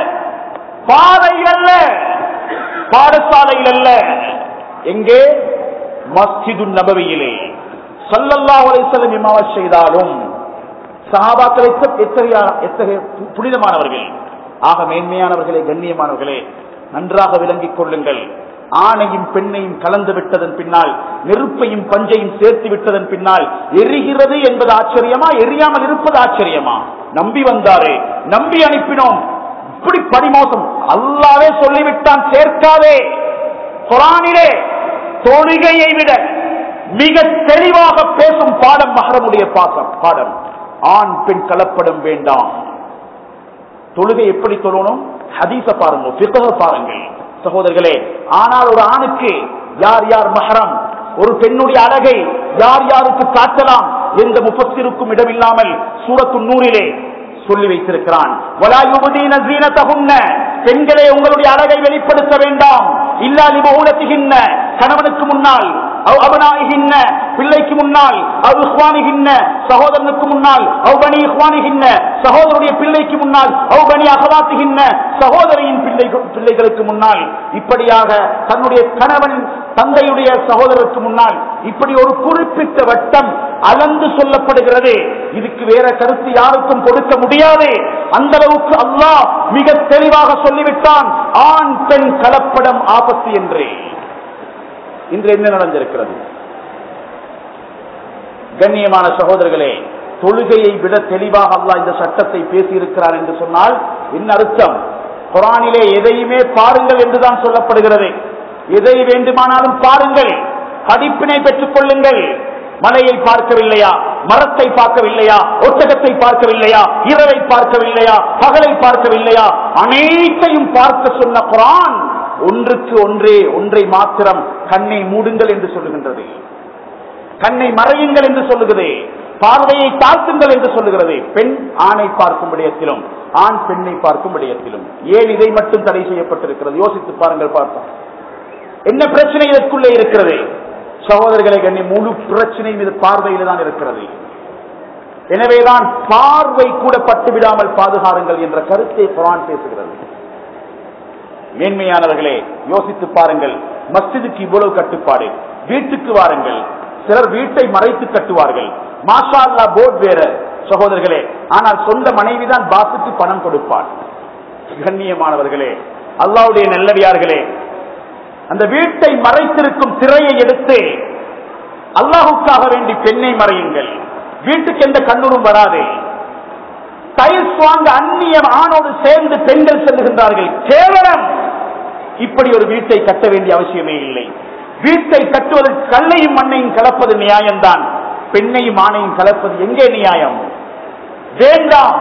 பாதையில் அல்ல, பாடசாலையில் அல்ல. எங்கே? மஸ்ஜிது நபவியிலே ஸல்லல்லாஹு அலைஹி வஸல்லம் இமாமத் செய்தாலும் சஹாபாக்களை எத்தகைய எத்தகைய புனிதமானவர்கள், ஆக மேன்மையானவர்களே, கண்ணியமானவர்களே, நன்றாக விளங்கிக் கொள்ளுங்கள். ஆணையும் பெண்ணையும் கலந்து விட்டதன் பின்னால், நெருப்பையும் பஞ்சையும் சேர்த்து விட்டதன் பின்னால் எரிகிறது என்பது ஆச்சரியமா? எரியாமல் இருப்பது ஆச்சரியமா? நம்பி வந்தாரே, நம்பி அனுப்பினோம், இப்படி பரிமோசம். அல்லாஹ்வே சொல்லிவிட்டான், சேர்க்காதே. குர்ஆனிலே தொழுகையை விட மிக தெளிவாக பேசும் பாடம் மஹ்ரமுடைய பாசம் பாடம். ஆண் பெண் கலப்படம் வேண்டாம். தொழுகை எப்படி தொழணும்? ஹதீஸ பாருங்க, ஃபிக்ஹ பாருங்கள் சகோதரர்களே. ஆனால் ஒரு ஆணுக்கு யார் யார் மஹரம், ஒரு பெண்ணுடைய அழகை யார் யாருக்கு காட்டலாம் எந்த முஃபஸ்ஸிருக்கும் இடமில்லாமல் சூரத்து நூரிலே சொல்லி வைத்திருக்கிறான். வலா யுபதீன ஸீனதஹுன்ன, பெண்களே உங்களுடைய அழகை வெளிப்படுத்த வேண்டாம். இல்லா லிபூலத்திஹின்ன, கணவனுக்கு முன்னால், அவ் அபனாயிஹின்ன, பிள்ளைக்கு முன்னால், அவ் இஹ்வானிஹின்ன, சகோதரனுக்கு முன்னால், அவ் பனி இஹ்வானிஹின்ன, சகோதரனுடைய பிள்ளைக்கு முன்னால், அவ் பனி அஹவாத்திஹின்ன, சகோதரியின் பிள்ளைகளுக்கு முன்னால். இப்படியாக தன்னுடைய கணவன் தந்தையுடைய சகோதரருக்கு முன்னால் இப்படி ஒரு குறிப்பிட்ட வட்டம் அளந்து சொல்லப்படுகிறது. இதுக்கு வேற கருத்து யாருக்கும் கொடுக்க முடியாது. அந்த அளவுக்கு அல்லாஹ் மிக தெளிவாக சொல்லிவிட்டான், ஆண் பெண் கலப்படம் ஆபத்து என்று. இன்று என்ன நடந்திருக்கிறது? கண்ணியமான சகோதரர்களே, தொழுகையை விட தெளிவாக அல்லாஹ் இந்த சட்டத்தை பேசியிருக்கிறார் என்று சொன்னால் என்ன அர்த்தம்? குர்ஆனிலே எதையுமே பாருங்கள் என்றுதான் சொல்லப்படுகிறது. எதை வேண்டுமானாலும் பாருங்கள், படிப்பினை பெற்றுக் கொள்ளுங்கள். மலையை பார்க்கவில்லையா? மரத்தை பார்க்கவில்லையா? ஒட்டகத்தை பார்க்கவில்லையா? இரவை பார்க்கவில்லையா? பகலை பார்க்கவில்லையா? அனைத்தையும் பார்க்க சொன்ன குர்ஆன் ஒன்றுக்கு ஒன்றே ஒன்றை மாத்திரம் கண்ணை மூடுங்கள் என்று சொல்லுகின்றது, கண்ணை மறையுங்கள் என்று சொல்லுகிறது, பார்வையை தாழ்த்துங்கள் என்று சொல்லுகிறது. பெண் ஆணை பார்க்கும் விடயத்திலும் ஆண் பெண்ணை பார்க்கும் விடயத்திலும் ஏன் இதை மட்டும் தடை செய்யப்பட்டிருக்கிறது? யோசித்து பாருங்கள், பார்த்தோம் என்ன பிரச்சனை இதற்குள்ளே இருக்கிறது. சகோதரர்களை, கண்ணி முழு பிரச்சனையும் இது பார்வையில தான் இருக்கிறது. எனவேதான் பார்வை கூட பட்டுவிடாமல் பாதுகாருங்கள் என்ற கருத்தை குர்ஆன் பேசுகிறது. மேன்மையானவர்களே, யோசித்து பாருங்கள். மஸ்ஜிதுக்கு இவ்வளவு கட்டுப்பாடு, வீட்டுக்கு வாருங்கள். சிலர் வீட்டை மறைத்து கட்டுவார்கள். மாஷா அல்லாஹ் போர்ட் வேற சகோதரர்களே, ஆனால் சொந்த மனைவிதான் பாசுக்கு பணம் கொடுப்பார். கண்ணியமானவர்களே, அல்லாஹ்வுடைய நல்லடியார்களே, அந்த வீட்டை மறைத்திருக்கும் திரையை எடுத்து அல்லாஹுக்காக வேண்டி பெண்ணை மறையுங்கள். வீட்டுக்கு எந்த கண்ணூரும் வராது. டைல்ஸ் வாங்க அந்நிய ஆணோடு சேர்ந்து பெண்கள் செல்லுகின்றார்கள். கேவலம். இப்படி ஒரு வீட்டை கட்ட வேண்டிய அவசியமே இல்லை. வீட்டை கட்டுவதற்கு கல்லையும் மண்ணையும் கலப்பது நியாயம்தான். பெண்ணையும் ஆணையும் கலப்பது எங்கே நியாயம்? வேண்டாம்.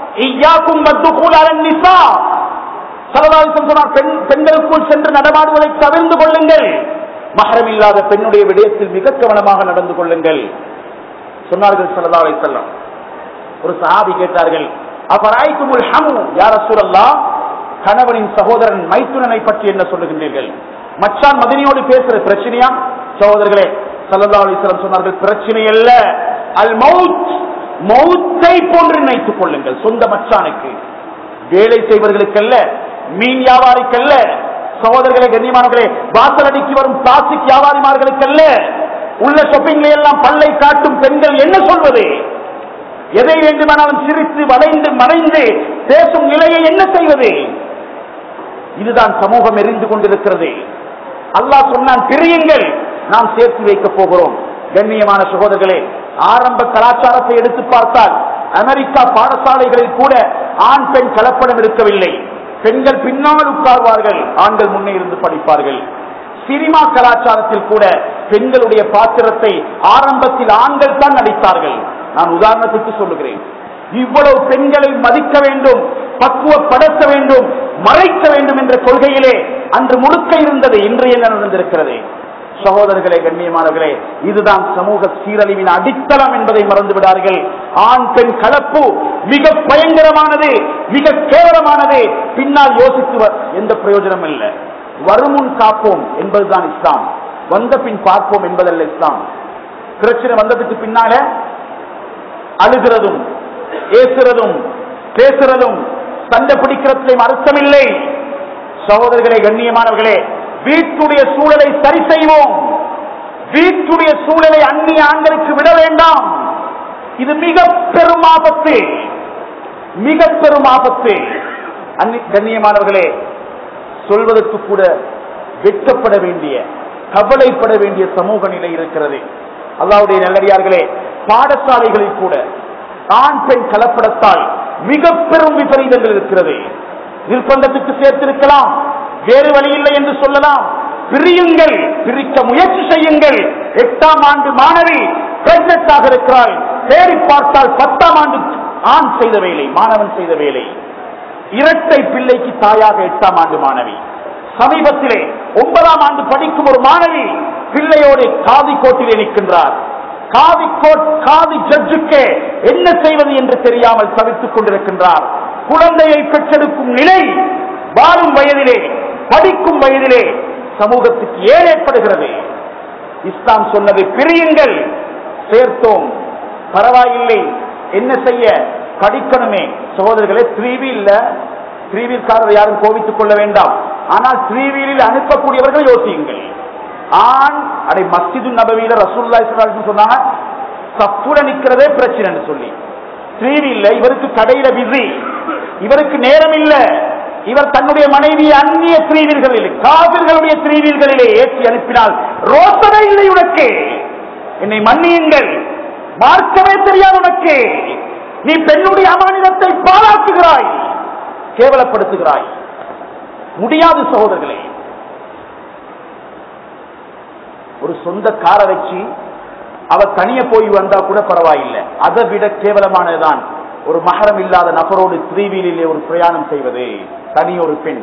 பெண்களுக்குள் சென்று நடமாடுவதை தவிர்த்து கொள்ளுங்கள். மஹரம் இல்லாத பெண்ணுடைய விடயத்தில் மிக கவனமாக நடந்து கொள்ளுங்கள் சொன்னார்கள் ஸல்லல்லாஹு அலைஹி வஸல்லம். ஒரு சஹாபி கேட்டார்கள், அஃபராய்துமுல் ஹமு யா ரசூலல்லாஹ், கணவனின் சகோதரன் மைத்துனனை பற்றி என்ன சொல்லுகின்றீர்கள்? மச்சான் மதினியோடு பேசுற பிரச்சனையா? சகோதரர்களே, ஸல்லல்லாஹு அலைஹி வஸல்லம் சொன்னார்கள், பிரச்சனை அல்ல, அல் மௌத், மௌத்தை போன்று நினைத்துக் கொள்ளுங்கள். சொந்த மச்சானுக்கு, வேலை செய்வர்களுக்கல்ல, மீன் வியாபாரிக்கல்ல, சகோதரர்களே கண்ணியமானவர்களே, வாசலடிக்கு வரும் பிளாஸ்டிக் வியாபாரிமார்களுக்கல்ல, உள்ள ஷாப்பிங்ல எல்லாம் பல்லை காட்டும் பெண்கள் என்ன சொல்வது? எதை வேண்டுமானாலும் சிரித்து வளைந்து மறைந்து பேசும் நிலையை என்ன செய்வது? இதுதான் சமூகம் எரிந்து கொண்டிருக்கிறது. அல்லாஹ் சொன்னான், பிரியுங்கள், நாம் சேர்த்து வைக்க போகிறோம். கண்ணியமான சகோதரர்களே, ஆரம்ப கலாச்சாரத்தை எடுத்து பார்த்தால் அமெரிக்கா பாடசாலைகளில் கூட ஆண் பெண் கலப்படம் இருக்கவில்லை. பெண்கள் பின்னால் உட்கார்வார்கள், ஆண்கள் முன்னே இருந்து படிப்பார்கள். சினிமா கலாச்சாரத்தில் கூட பெண்களுடைய பாத்திரத்தை ஆரம்பத்தில் ஆண்கள் தான் நடித்தார்கள். நான் உதாரணத்துக்கு சொல்லுகிறேன். இவ்வளவு பெண்களை மதிக்க வேண்டும், பக்குவப்படுத்த வேண்டும், மறைக்க வேண்டும் என்ற கொள்கையிலே அன்று முழுக்க இருந்தது. இன்று என்ன நடந்திருக்கிறது? சகோதரர்களே கண்ணியமானவர்களே, இதுதான் சமூக சீரழிவின் அடித்தளம் என்பதை மறந்து விடார்கள். ஆண் பெண் கலப்பு மிக பயங்கரமானது, மிக கேவலமானது. பின்னால் யோசித்து எந்த பிரயோஜனம் இல்லை. வருமுன் காப்போம் என்பதுதான் இஸ்லாம், வந்த பின் பார்ப்போம் என்பதல்ல இஸ்லாம். பிரச்சனை வந்ததுக்கு பின்னால அழுகிறதும் ஏசுறதும் பேசுறதும் சண்டை பிடிக்கிறதுலையும் அர்த்தமில்லை. சகோதரர்களே கண்ணியமானவர்களே, வீட்டுடைய சூழலை சரி செய்வோம். வீட்டுடைய சூழலை அந்நிய ஆண்களுக்கு விட வேண்டாம். இது மிக பெரும் ஆபத்து, மிக பெரும் ஆபத்து. கண்ணியமானவர்களே, சொல்வதற்கு கூட வெட்கப்பட வேண்டிய, கவலைப்பட வேண்டிய சமூக நிலை இருக்கிறது. அல்லாஹ்வுடைய நல்லடியார்களே, பாடசாலைகளில் கூட ஆண் பெண் கலப்படத்தால் மிக பெரும் விபரீதங்கள் இருக்கிறது. நிர்பந்தத்துக்கு சேர்த்திருக்கலாம், வேறு வழி இல்லை என்று சொல்லலாம். பிரியுங்கள், பிரிக்க முயற்சி செய்யுங்கள். எட்டாம் ஆண்டு மாணவி பிரெக்னன்ட் ஆக இருக்கிறாள், தேடி பார்த்தால் பத்தாம் ஆண்டு ஆண் செய்த வேலை, மாணவன் செய்த வேலை. இரட்டை பிள்ளைக்கு தாயாக எட்டாம் ஆண்டு மாணவி. சமீபத்திலே ஒன்பதாம் ஆண்டு படிக்கும் ஒரு மாணவி பிள்ளையோடு காதி கோட்டிலே நிற்கின்றார். காதி கோட் காதி ஜட்ஜுக்கு என்ன செய்வது என்று தெரியாமல் தவித்துக் கொண்டிருக்கின்றார். குழந்தையை பெற்றெடுக்கும் நிலை வாழும் வயதிலே, படிக்கும் வயதிலே சமூகத்துக்கு ஏன் ஏற்படுகிறது? இஸ்லாம் சொன்னதை பிரியுங்கள். சேர்த்தோம், பரவாயில்லை, என்ன செய்ய, படிக்கணுமே. சகோதரர்களே, த்ரீ வீல்ல த்ரீ வீல்காரர் யாரும் கோபித்துக் கொள்ள வேண்டாம். ஆனால் த்ரீ வீலில் அனுப்பக்கூடியவர்கள் யோசியுங்கள். ஆண் அடை மஸ்ஜிது நபவியில ரசூலுல்லாஹி ஸல்லல்லாஹு அலைஹி வஸல்லம் சொன்னாங்க, சஃப்புல நிக்கிறதே பிரச்சனைன்னு சொல்லி. த்ரீ வீல்ல இவருக்கு கடையில பிஸி, இவருக்கு நேரம் இல்ல, இவர் தன்னுடைய மனைவியை அந்நிய த்ரீ வீல்களில், காவிர்களுடைய த்ரீ வீல்களிலே ஏற்றி அனுப்பினால் ரோசனை இல்லை உனக்கு. என்னை மன்னியுங்கள், மார்க்கவே தெரியாது உனக்கு. நீ பெண்ணுடைய அமானிதத்தை பாழாக்குகிறாய், கேவலப்படுத்துகிறாய். முடியாது சகோதரர்களே. ஒரு சொந்த காரை வச்சு அவ தனிய போய் வந்தா கூட பரவாயில்லை. அதை விட கேவலமானதுதான் ஒரு மஹரம் இல்லாத நபரோடு த்ரீ வீலிலே ஒரு பிரயாணம் செய்வது, தனி ஒரு பெண்.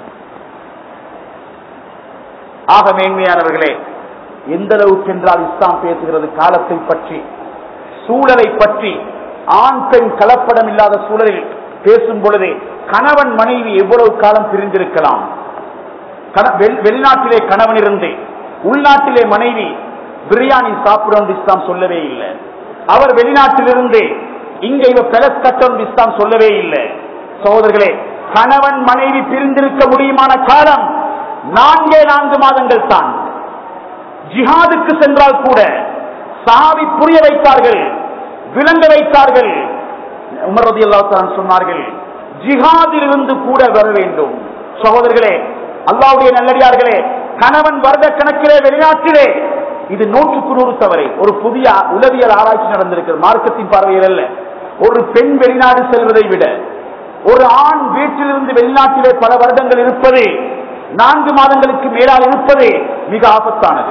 ஆக மேன்மையானவர்களே, எந்த அளவுக்கு என்றால் இஸ்லாம் பேசுகிறது காலத்தை பற்றி, சூழலை பற்றி. ஆண் பெண் கலப்படம் இல்லாத சூழலில் பேசும் பொழுது கணவன் மனைவி எவ்வளவு காலம் பிரிந்திருக்கலாம். வெளிநாட்டிலே கணவன் இருந்து உள்நாட்டிலே மனைவி பிரியாணி சாப்பிடும் இஸ்லாம் சொல்லவே இல்லை. அவர் வெளிநாட்டிலிருந்து இங்க இவ பெலஸ் கட்டம் இஸ்லாம் சொல்லவே இல்லை. சகோதரர்களே, கணவன் மனைவி பிரிந்திருக்க முடியுமான காலம் நான்கே நான்கு மாதங்கள் தான். ஜிஹாதுக்கு சென்றால் கூட சாவி புரிய வைத்தார்கள், விளங்க வைத்தார்கள். உமர் ரலியல்லாஹு தஆலா சொன்னார்கள், ஜிஹாதில் இருந்து கூட வர வேண்டும். சகோதரர்களே, அல்லாஹ்வுடைய நல்லடியார்களே, கணவன் வருட கணக்கிலே வெளிநாட்டிலே இது நூற்றுக்கு நூறு தவறை. ஒரு புதிய உளவியல் ஆராய்ச்சி நடந்திருக்கிறது, மார்க்கத்தின் பார்வையில் அல்ல. ஒரு பெண் வெளிநாடு செல்வதை விட ஒரு ஆண் வீட்டிலிருந்து வெளிநாட்டிலே பல வருடங்கள் இருப்பது, நான்கு மாதங்களுக்கு மேலால் இருப்பது மிக ஆபத்தானது.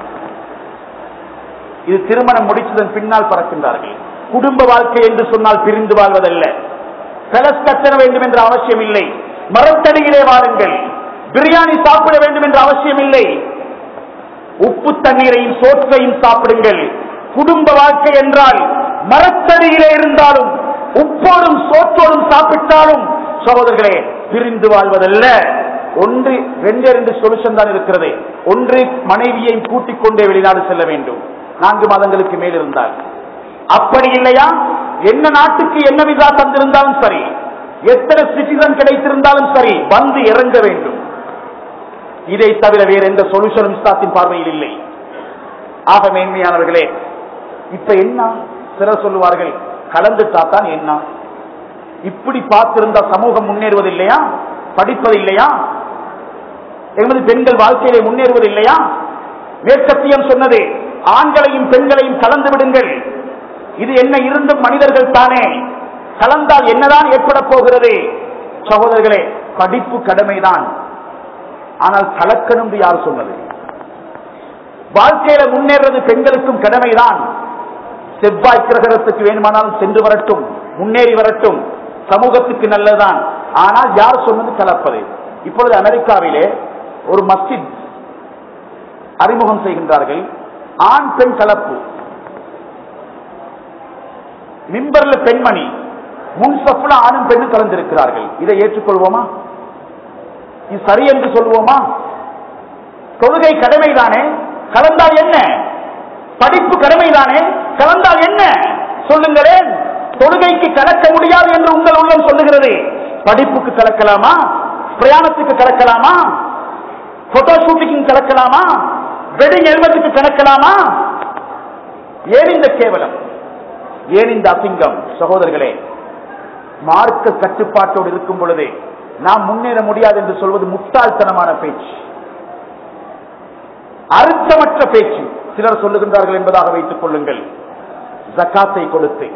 இது திருமணம் முடித்ததன் பின்னால் பறக்கின்றார்கள். குடும்ப வாழ்க்கை என்று சொன்னால் பிரிந்து வாழ்வதல்ல. பெலஸ் கட்டண வேண்டும் என்ற அவசியம் இல்லை. மரத்தடியிலே வாருங்கள். பிரியாணி சாப்பிட வேண்டும் என்ற அவசியம் இல்லை. உப்பு தண்ணீரையும் சோற்றையும் சாப்பிடுங்கள். குடும்ப வாழ்க்கை என்றால் மரத்தடியிலே இருந்தாலும் உப்போடும் சோற்றோடும் சாப்பிட்டாலும் சகோதரர்களே பிரிந்து வாழ்வதல்ல. ஒன்று ரெண்டு ரெண்டு சொல்யூஷன் தான் இருக்கிறது. ஒன்று, மனைவியை கூட்டிக் கொண்டே வெளிநாடு செல்ல வேண்டும் நான்கு மாதங்களுக்கு மேல் இருந்தால். அப்படி இல்லையா, என்ன நாட்டுக்கு என்ன விசா தந்திருந்தாலும் சரி, எத்தனை சிட்டிசன் கிடைத்திருந்தாலும் சரி, வந்து இறங்க வேண்டும். இதை தவிர வேறு எந்த சொல்யூஷனும் இஸ்லாத்தின் பார்வையில் இல்லை. ஆக மேன்மையானவர்களே, இப்ப என்ன சிலர் சொல்லுவார்கள், கலந்துட்டாத்தான் என்ன, இப்படி பார்த்திருந்தா சமூகம் முன்னேறுவது இல்லையா, படிப்பது இல்லையா, எமது பெண்கள் வாழ்க்கையிலே முன்னேறுவது இல்லையா? மேற்கத்தியம் சொன்னது, ஆண்களையும் பெண்களையும் கலந்து விடுங்கள். இது என்ன இருந்தும் மனிதர்கள் தானே, கலந்தால் என்னதான் ஏற்பட போகிறது? சகோதரர்களே, படிப்பு கடமைதான், ஆனால் கலக்கணும் யார் சொன்னது? வாழ்க்கையில முன்னேறது பெண்களுக்கும் கடமைதான். செவ்வாய் கிரகத்துக்கு வேணுமானாலும் சென்று வரட்டும், முன்னேறி வரட்டும், சமூகத்துக்கு நல்லதுதான். ஆனால் யார் சொன்னது கலப்பது? இப்பொழுது அமெரிக்காவிலே ஒரு மஸ்ஜித் அறிமுகம் செய்கின்றார்கள், ஆண் பெண் கலப்பு. மிம்பர்ல பெண்மணி, முன் சப்புல ஆணும் பெண்ணும் கலந்திருக்கிறார்கள். இதை ஏற்றுக்கொள்வோமா? இது சரி என்று சொல்வோமா? தொழுகை கடமைதானே, கலந்தால் என்ன? படிப்பு கடமைதானே, கலந்தால் என்ன? சொல்லுங்களேன். தொழுகைக்கு கலக்க முடியாது என்று உங்கள் உள்ளம் சொல்லுகிறது. படிப்புக்கு கலக்கலாமா? பிரயாணத்துக்கு கலக்கலாமா? போட்டோ ஷூட்டிங் கலக்கலாமா? வெட்டிங் எல்பத்துக்கு கலக்கலாமா? ஏன் இந்த கேவலம், ஏன் இந்த அசிங்கம்? சகோதரர்களே, மார்க்க கட்டுப்பாட்டோடு இருக்கும் பொழுது நாம் முன்னேற முடியாது என்று சொல்வது முட்டாள்தனமான பேச்சு, அர்த்தமற்ற பேச்சு. சிலர் சொல்லுகின்றார்கள் என்பதாக வைத்துக் கொள்ளுங்கள், ஜகாத்தை கொடுத்து,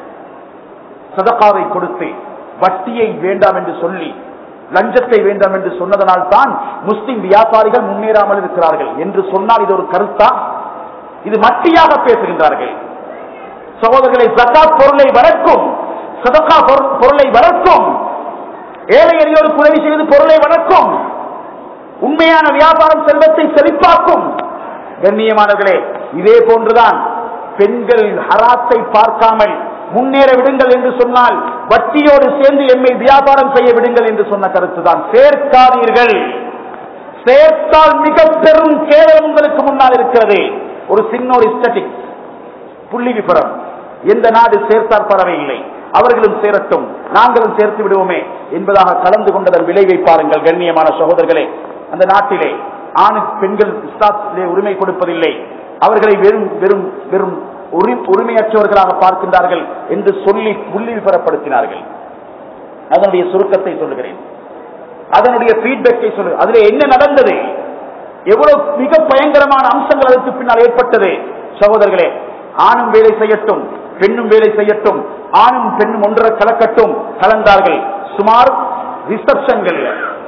சதகாவை கொடுத்து, வட்டியை வேண்டாம் என்று சொல்லி, லஞ்சத்தை வேண்டாம் என்று சொன்னதனால் தான் முஸ்லிம் வியாபாரிகள் முன்னேறாமல் இருக்கிறார்கள் என்று சொன்னால் இது ஒரு கருத்தா? இது மட்டியாக பேசுகின்றார்கள். சகோதரர்களை, ஜகாத் பொருளை வளர்க்கும், சதகா பொருளை வளர்க்கும், ஏழை எளியோருக்கு உதவி செய்து பொருளை வளர்க்கும், உண்மையான வியாபாரம் செல்வத்தை செழிப்பாக்கும். கண்ணியமானவர்களே, இதே போன்றுதான் பெண்கள் ஹராத்தை பார்க்காமல் முன்னேற விடுங்கள் என்று சொன்னால் வட்டியோடு சேர்ந்து எம்மை வியாபாரம் செய்ய விடுங்கள் என்று சொன்ன கருத்துதான். சேர்க்காதீர்கள், சேர்த்தால் மிக பெரும் கேவலம் உங்களுக்கு முன்னால் இருக்கிறது. ஒரு சின்ன ஒரு ஸ்டாட்டிக்ஸ் புள்ளி விபரம், எந்த நாடு சேர்த்தால் பரவாயில்லை, அவர்களும் சேரட்டும், நாங்களும் சேர்த்து விடுவோமே என்பதாக கலந்து கொண்டதன் விளைவை பாருங்கள். கண்ணியமான சகோதரர்களே, அந்த நாட்டிலே ஆணுக்கு பெண்கள் இஸ்லாத்திலே உரிமை கொடுப்பதில்லை, அவர்களை வெறும் வெறும் வெறும் உரிமையற்றவர்களாக பார்க்கின்றார்கள் என்று சொல்லி புள்ளி விபரப்படுத்தினார்கள். அதனுடைய சுருக்கத்தை சொல்லுகிறேன், அதனுடைய ஃபீட்பேக்கை சொல்லு. அதில் என்ன நடந்தது, எவ்வளவு மிக பயங்கரமான அம்சங்கள் அதற்கு பின்னால் ஏற்பட்டது. சகோதரர்களே, ஆணும் வேலை செய்யட்டும், பெண்ணும் வேலை செய்யட்டும், ஆணும் பெண்ணும் ஒன்றரை கலக்கட்டும். கலந்தார்கள். சுமார் ரிசப்ஷன்களில்,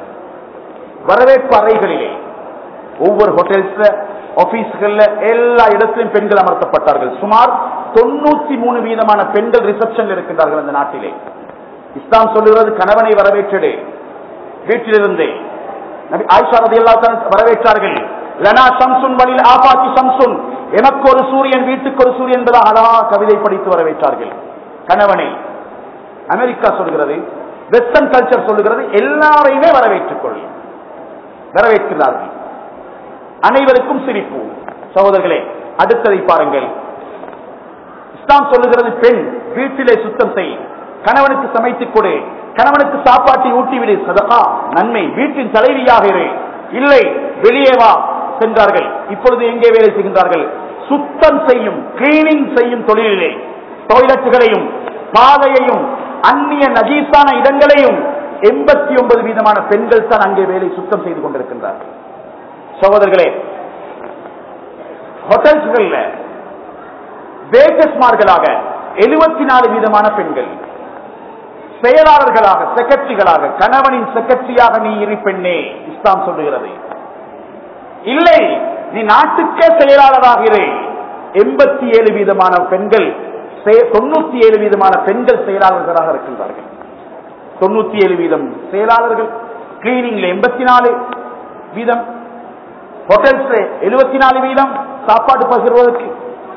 வரவேற்பு அறைகளிலே, ஒவ்வொரு ஹோட்டல்ஸ்ல, ஆபீஸ்கள்ல, எல்லா இடத்திலும் பெண்கள் அமர்த்தப்பட்டார்கள். சுமார் தொண்ணூத்தி மூணு வீதமான பெண்கள் ரிசப்ஷன் இருக்கின்றார்கள் அந்த நாட்டிலே. இஸ்லாம் சொல்லுகிறது, கணவனை வரவேற்று வீட்டிலிருந்து ஆயிஷா ரலியல்லாஹு அன்ஹா வரவேற்றார்கள். லனா ஷம்சுன் வலில் ஆஃபாகி ஷம்சுன், எனக்கு ஒரு சூரியன் வீட்டுக்கு ஒரு சூரியன் என்பதாக அழகா கவிதை படித்து வரவேற்றார்கள் கணவனை. அமெரிக்கா சொல்கிறது, வெஸ்டர்ன் கல்ச்சர் சொல்லுகிறது, எல்லாரையுமே வரவேற்றுக் கொள் வரவேற்கிறார்கள். அனைவருக்கும் சிரிப்பு. சகோதரர்களே, அடுத்ததை பாருங்கள். இஸ்லாம் சொல்லுகிறது, பெண் வீட்டிலே சுத்தம் செய், கணவனுக்கு சமைத்துக் கொடு, கணவனுக்கு சாப்பாட்டை ஊட்டிவிடு, சதகா, நன்மை. வீட்டின் தலைவியாக இரு, இல்லை வெளியே வா சென்றார்கள். இப்பொழுது எங்கே வேலை செய்கின்றார்கள்? சுத்தம் செய்யும், கிளீனிங் செய்யும் தொழிலிலே டாய்லெட்டுகளையும் பாதையையும் அந்நிய நஜீசான இடங்களையும் எண்பத்தி ஒன்பது வீதமான பெண்கள் தான் அங்கே வேலை சுத்தம் செய்து கொண்டிருக்கின்றார்கள். சகோதரர்களே, ஹோட்டல்ஸ்கள்ல வேகஸ்மார்களாக எழுபத்தி நாலு வீதமான பெண்கள், செயலாளர்களாக செக்ரட்டரிகளாக, கணவனின் செக்ரட்டரியாக நீ இரு பெண்ணே, இஸ்லாம் சொல்லுகிறது. இல்லை, நீ நாட்டுக்கே செயலாளராக இரு. எண்பத்தி ஏழு வீதமான பெண்கள், தொண்ணூத்தி ஏழு வீதமான பெண்கள் செயலாளர்களாக இருக்கின்றார்கள். தொண்ணூத்தி ஏழு வீதம் செயலாளர்கள், கிளீனிங்ல எண்பத்தி நாலு வீதம், ஹோட்டல்ஸ் எழுபத்தி நாலு வீதம், சாப்பாடு பகிர்வதற்கு.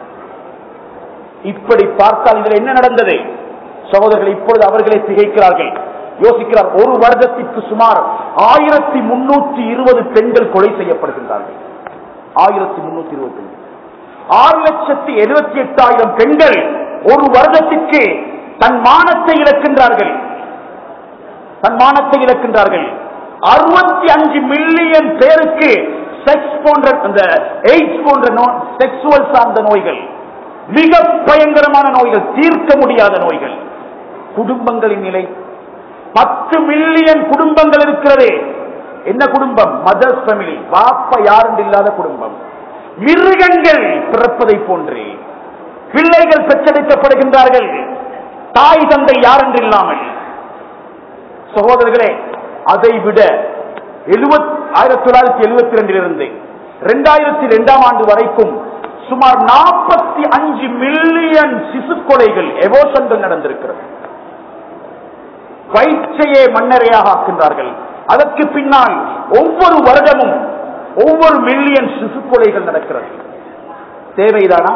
இப்படி பார்த்தால் இதில் என்ன நடந்தது சகோதரர்கள்? இப்பொழுது அவர்களை திகைக்கிறார்கள், யோசிக்கிறார். ஒரு வருடத்திற்கு சுமார் ஆயிரத்தி முன்னூற்றி இருபது பெண்கள் கொலை செய்யப்படுகின்றார்கள். ஆயிரத்தி முன்னூத்தி இருபது ஆறு லட்சத்தி எழுபத்தி எட்டாயிரம் பெண்கள் ஒரு வருடத்திற்கு தன் மானத்தை இழக்கின்றார்கள். தன் மானத்தை இழக்கின்றார்கள். அறுபத்தி அஞ்சு மில்லியன் பேருக்கு செக்ஸ் போன்ற அந்த எய்ட்ஸ் போன்ற செக்சுவல் சார்ந்த நோய்கள், மிக பயங்கரமான நோய்கள், தீர்க்க முடியாத நோய்கள். குடும்பங்களின் நிலை, பத்து மில்லியன் குடும்பங்கள் இருக்கிறது. என்ன குடும்பம்? மதர்ஸ் ஃபேமிலி, பாப்பா யாரும் இல்லாத குடும்பம். மிருகங்கள் பிறப்பதை போன்றே பிள்ளைகள் பெற்றெடுக்கப்படுகின்றார்கள், தாய் தந்தை யாரென்று இல்லாமல். சகோதரர்களே, அதை விட ஆயிரத்தி தொள்ளாயிரத்தி எழுபத்தி ரெண்டிலிருந்து இரண்டாயிரத்தி இரண்டாம் ஆண்டு வரைக்கும் சுமார் நாற்பத்தி அஞ்சு மில்லியன் சிசு கொலைகள், எவோஷன்கள் நடந்திருக்கிறது. வயிற்றையே மண்ணறையாக ஆக்கின்றார்கள். அதற்கு பின்னால் ஒவ்வொரு வருடமும் ஒவ்வொரு மில்லியன் சிசு கொலைகள் நடக்கிறது. தேவைதானா?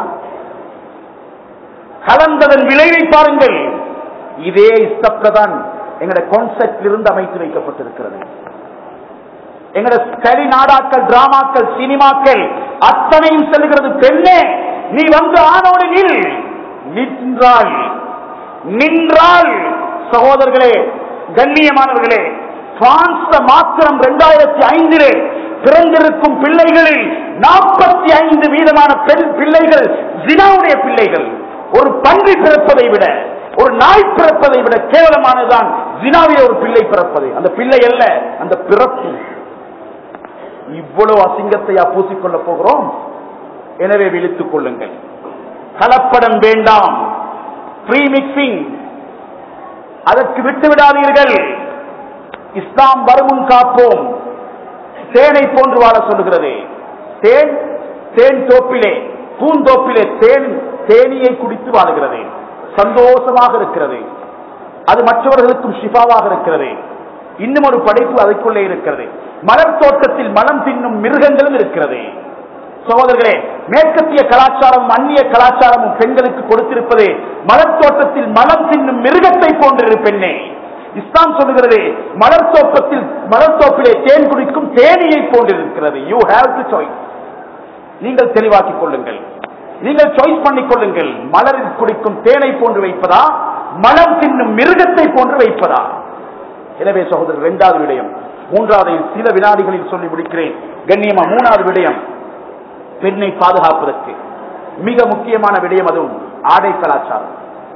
கலந்ததன் விளைவை பாருங்கள். இதே இஷ்டப்தான் எங்களுடைய கான்செப்டில் இருந்து அமைத்து வைக்கப்பட்டிருக்கிறது. எங்களுடைய ஸ்டடி நாடாக்கள், டிராமாக்கள், சினிமாக்கள் அத்தனையும் செல்கிறது. பெண்ணே, நீ வந்து ஆணோடு நில். நின்றால் நின்றால் சகோதரர்களே, கண்ணியமானவர்களே, பிரான்ஸ் மாத்திரம் இரண்டாயிரத்தி ஐந்திலே பிறந்திருக்கும் பிள்ளைகளில் நாற்பத்தி ஐந்து வீதமான பெண் பிள்ளைகள் ஜினாவுடைய பிள்ளைகள். ஒரு பன்றி பிறப்பதை விட, ஒரு நாய் பிறப்பதை விட கேவலமானதுதான் ஜினாவிலே ஒரு பிள்ளை பிறப்பது. அந்த பிள்ளை அல்ல, அந்த பிறப்பு. இவ்வளவு அசிங்கத்தையா பூசிக்கொள்ள போகிறோம்? எனவே விழித்துக் கொள்ளுங்கள். கலப்படம் வேண்டாம், ஃப்ரீ மிக்சிங் அதற்கு விட்டு விடாதீர்கள். இஸ்லாம் வருமுன் காப்போம். தேனை போன்று வாழ சொல்லுகிறது. தேன் தேன் தோப்பிலே, பூந்தோப்பிலே தேன் தேனியை குடித்து வாழுகிறது, சந்தோஷமாக இருக்கிறது. அது மற்றவர்களுக்கும் ஷிஃபாவாக இருக்கிறது. இன்னும் ஒரு படைப்பு அதற்குள்ளே இருக்கிறது. மலர் தோட்டத்தில் மலம் தின்னும் மிருகங்களும் இருக்கிறது. சகோதரர்களே, மேற்கத்திய கலாச்சாரமும் அந்நிய கலாச்சாரமும் பெண்களுக்கு கொடுத்திருப்பது மலர் தோட்டத்தில் மலம் தின்னும் மிருகத்தை போன்றிரு பெண்ணே. இஸ்லாம் சொல்லுகிறது, மலர் தோட்டத்தில் மலர் தோப்பிலே தேன் குடிக்கும் தேனியை போன்றிருக்கிறது. You have two choice. நீங்கள் தெளிவாக்கிக் கொள்ளுங்கள், நீங்கள் சாய்ஸ் பண்ணிக் கொள்ளுங்கள். மலரில் குடிக்கும் தேனை போன்று வைப்பதா, மலம் தின்னும் மிருகத்தை போன்று வைப்பதா? எனவே சகோதரர், இரண்டாவது விடயம். மூன்றாவது சில வினாடிகளில் சொல்லி முடிக்கிறேன். கண்ணியமா, மூணாவது விடயம் பெண்ணை பாதுகாப்பதற்கு மிக முக்கியமான விடயம், அதுவும் ஆடை கலாச்சாரம்.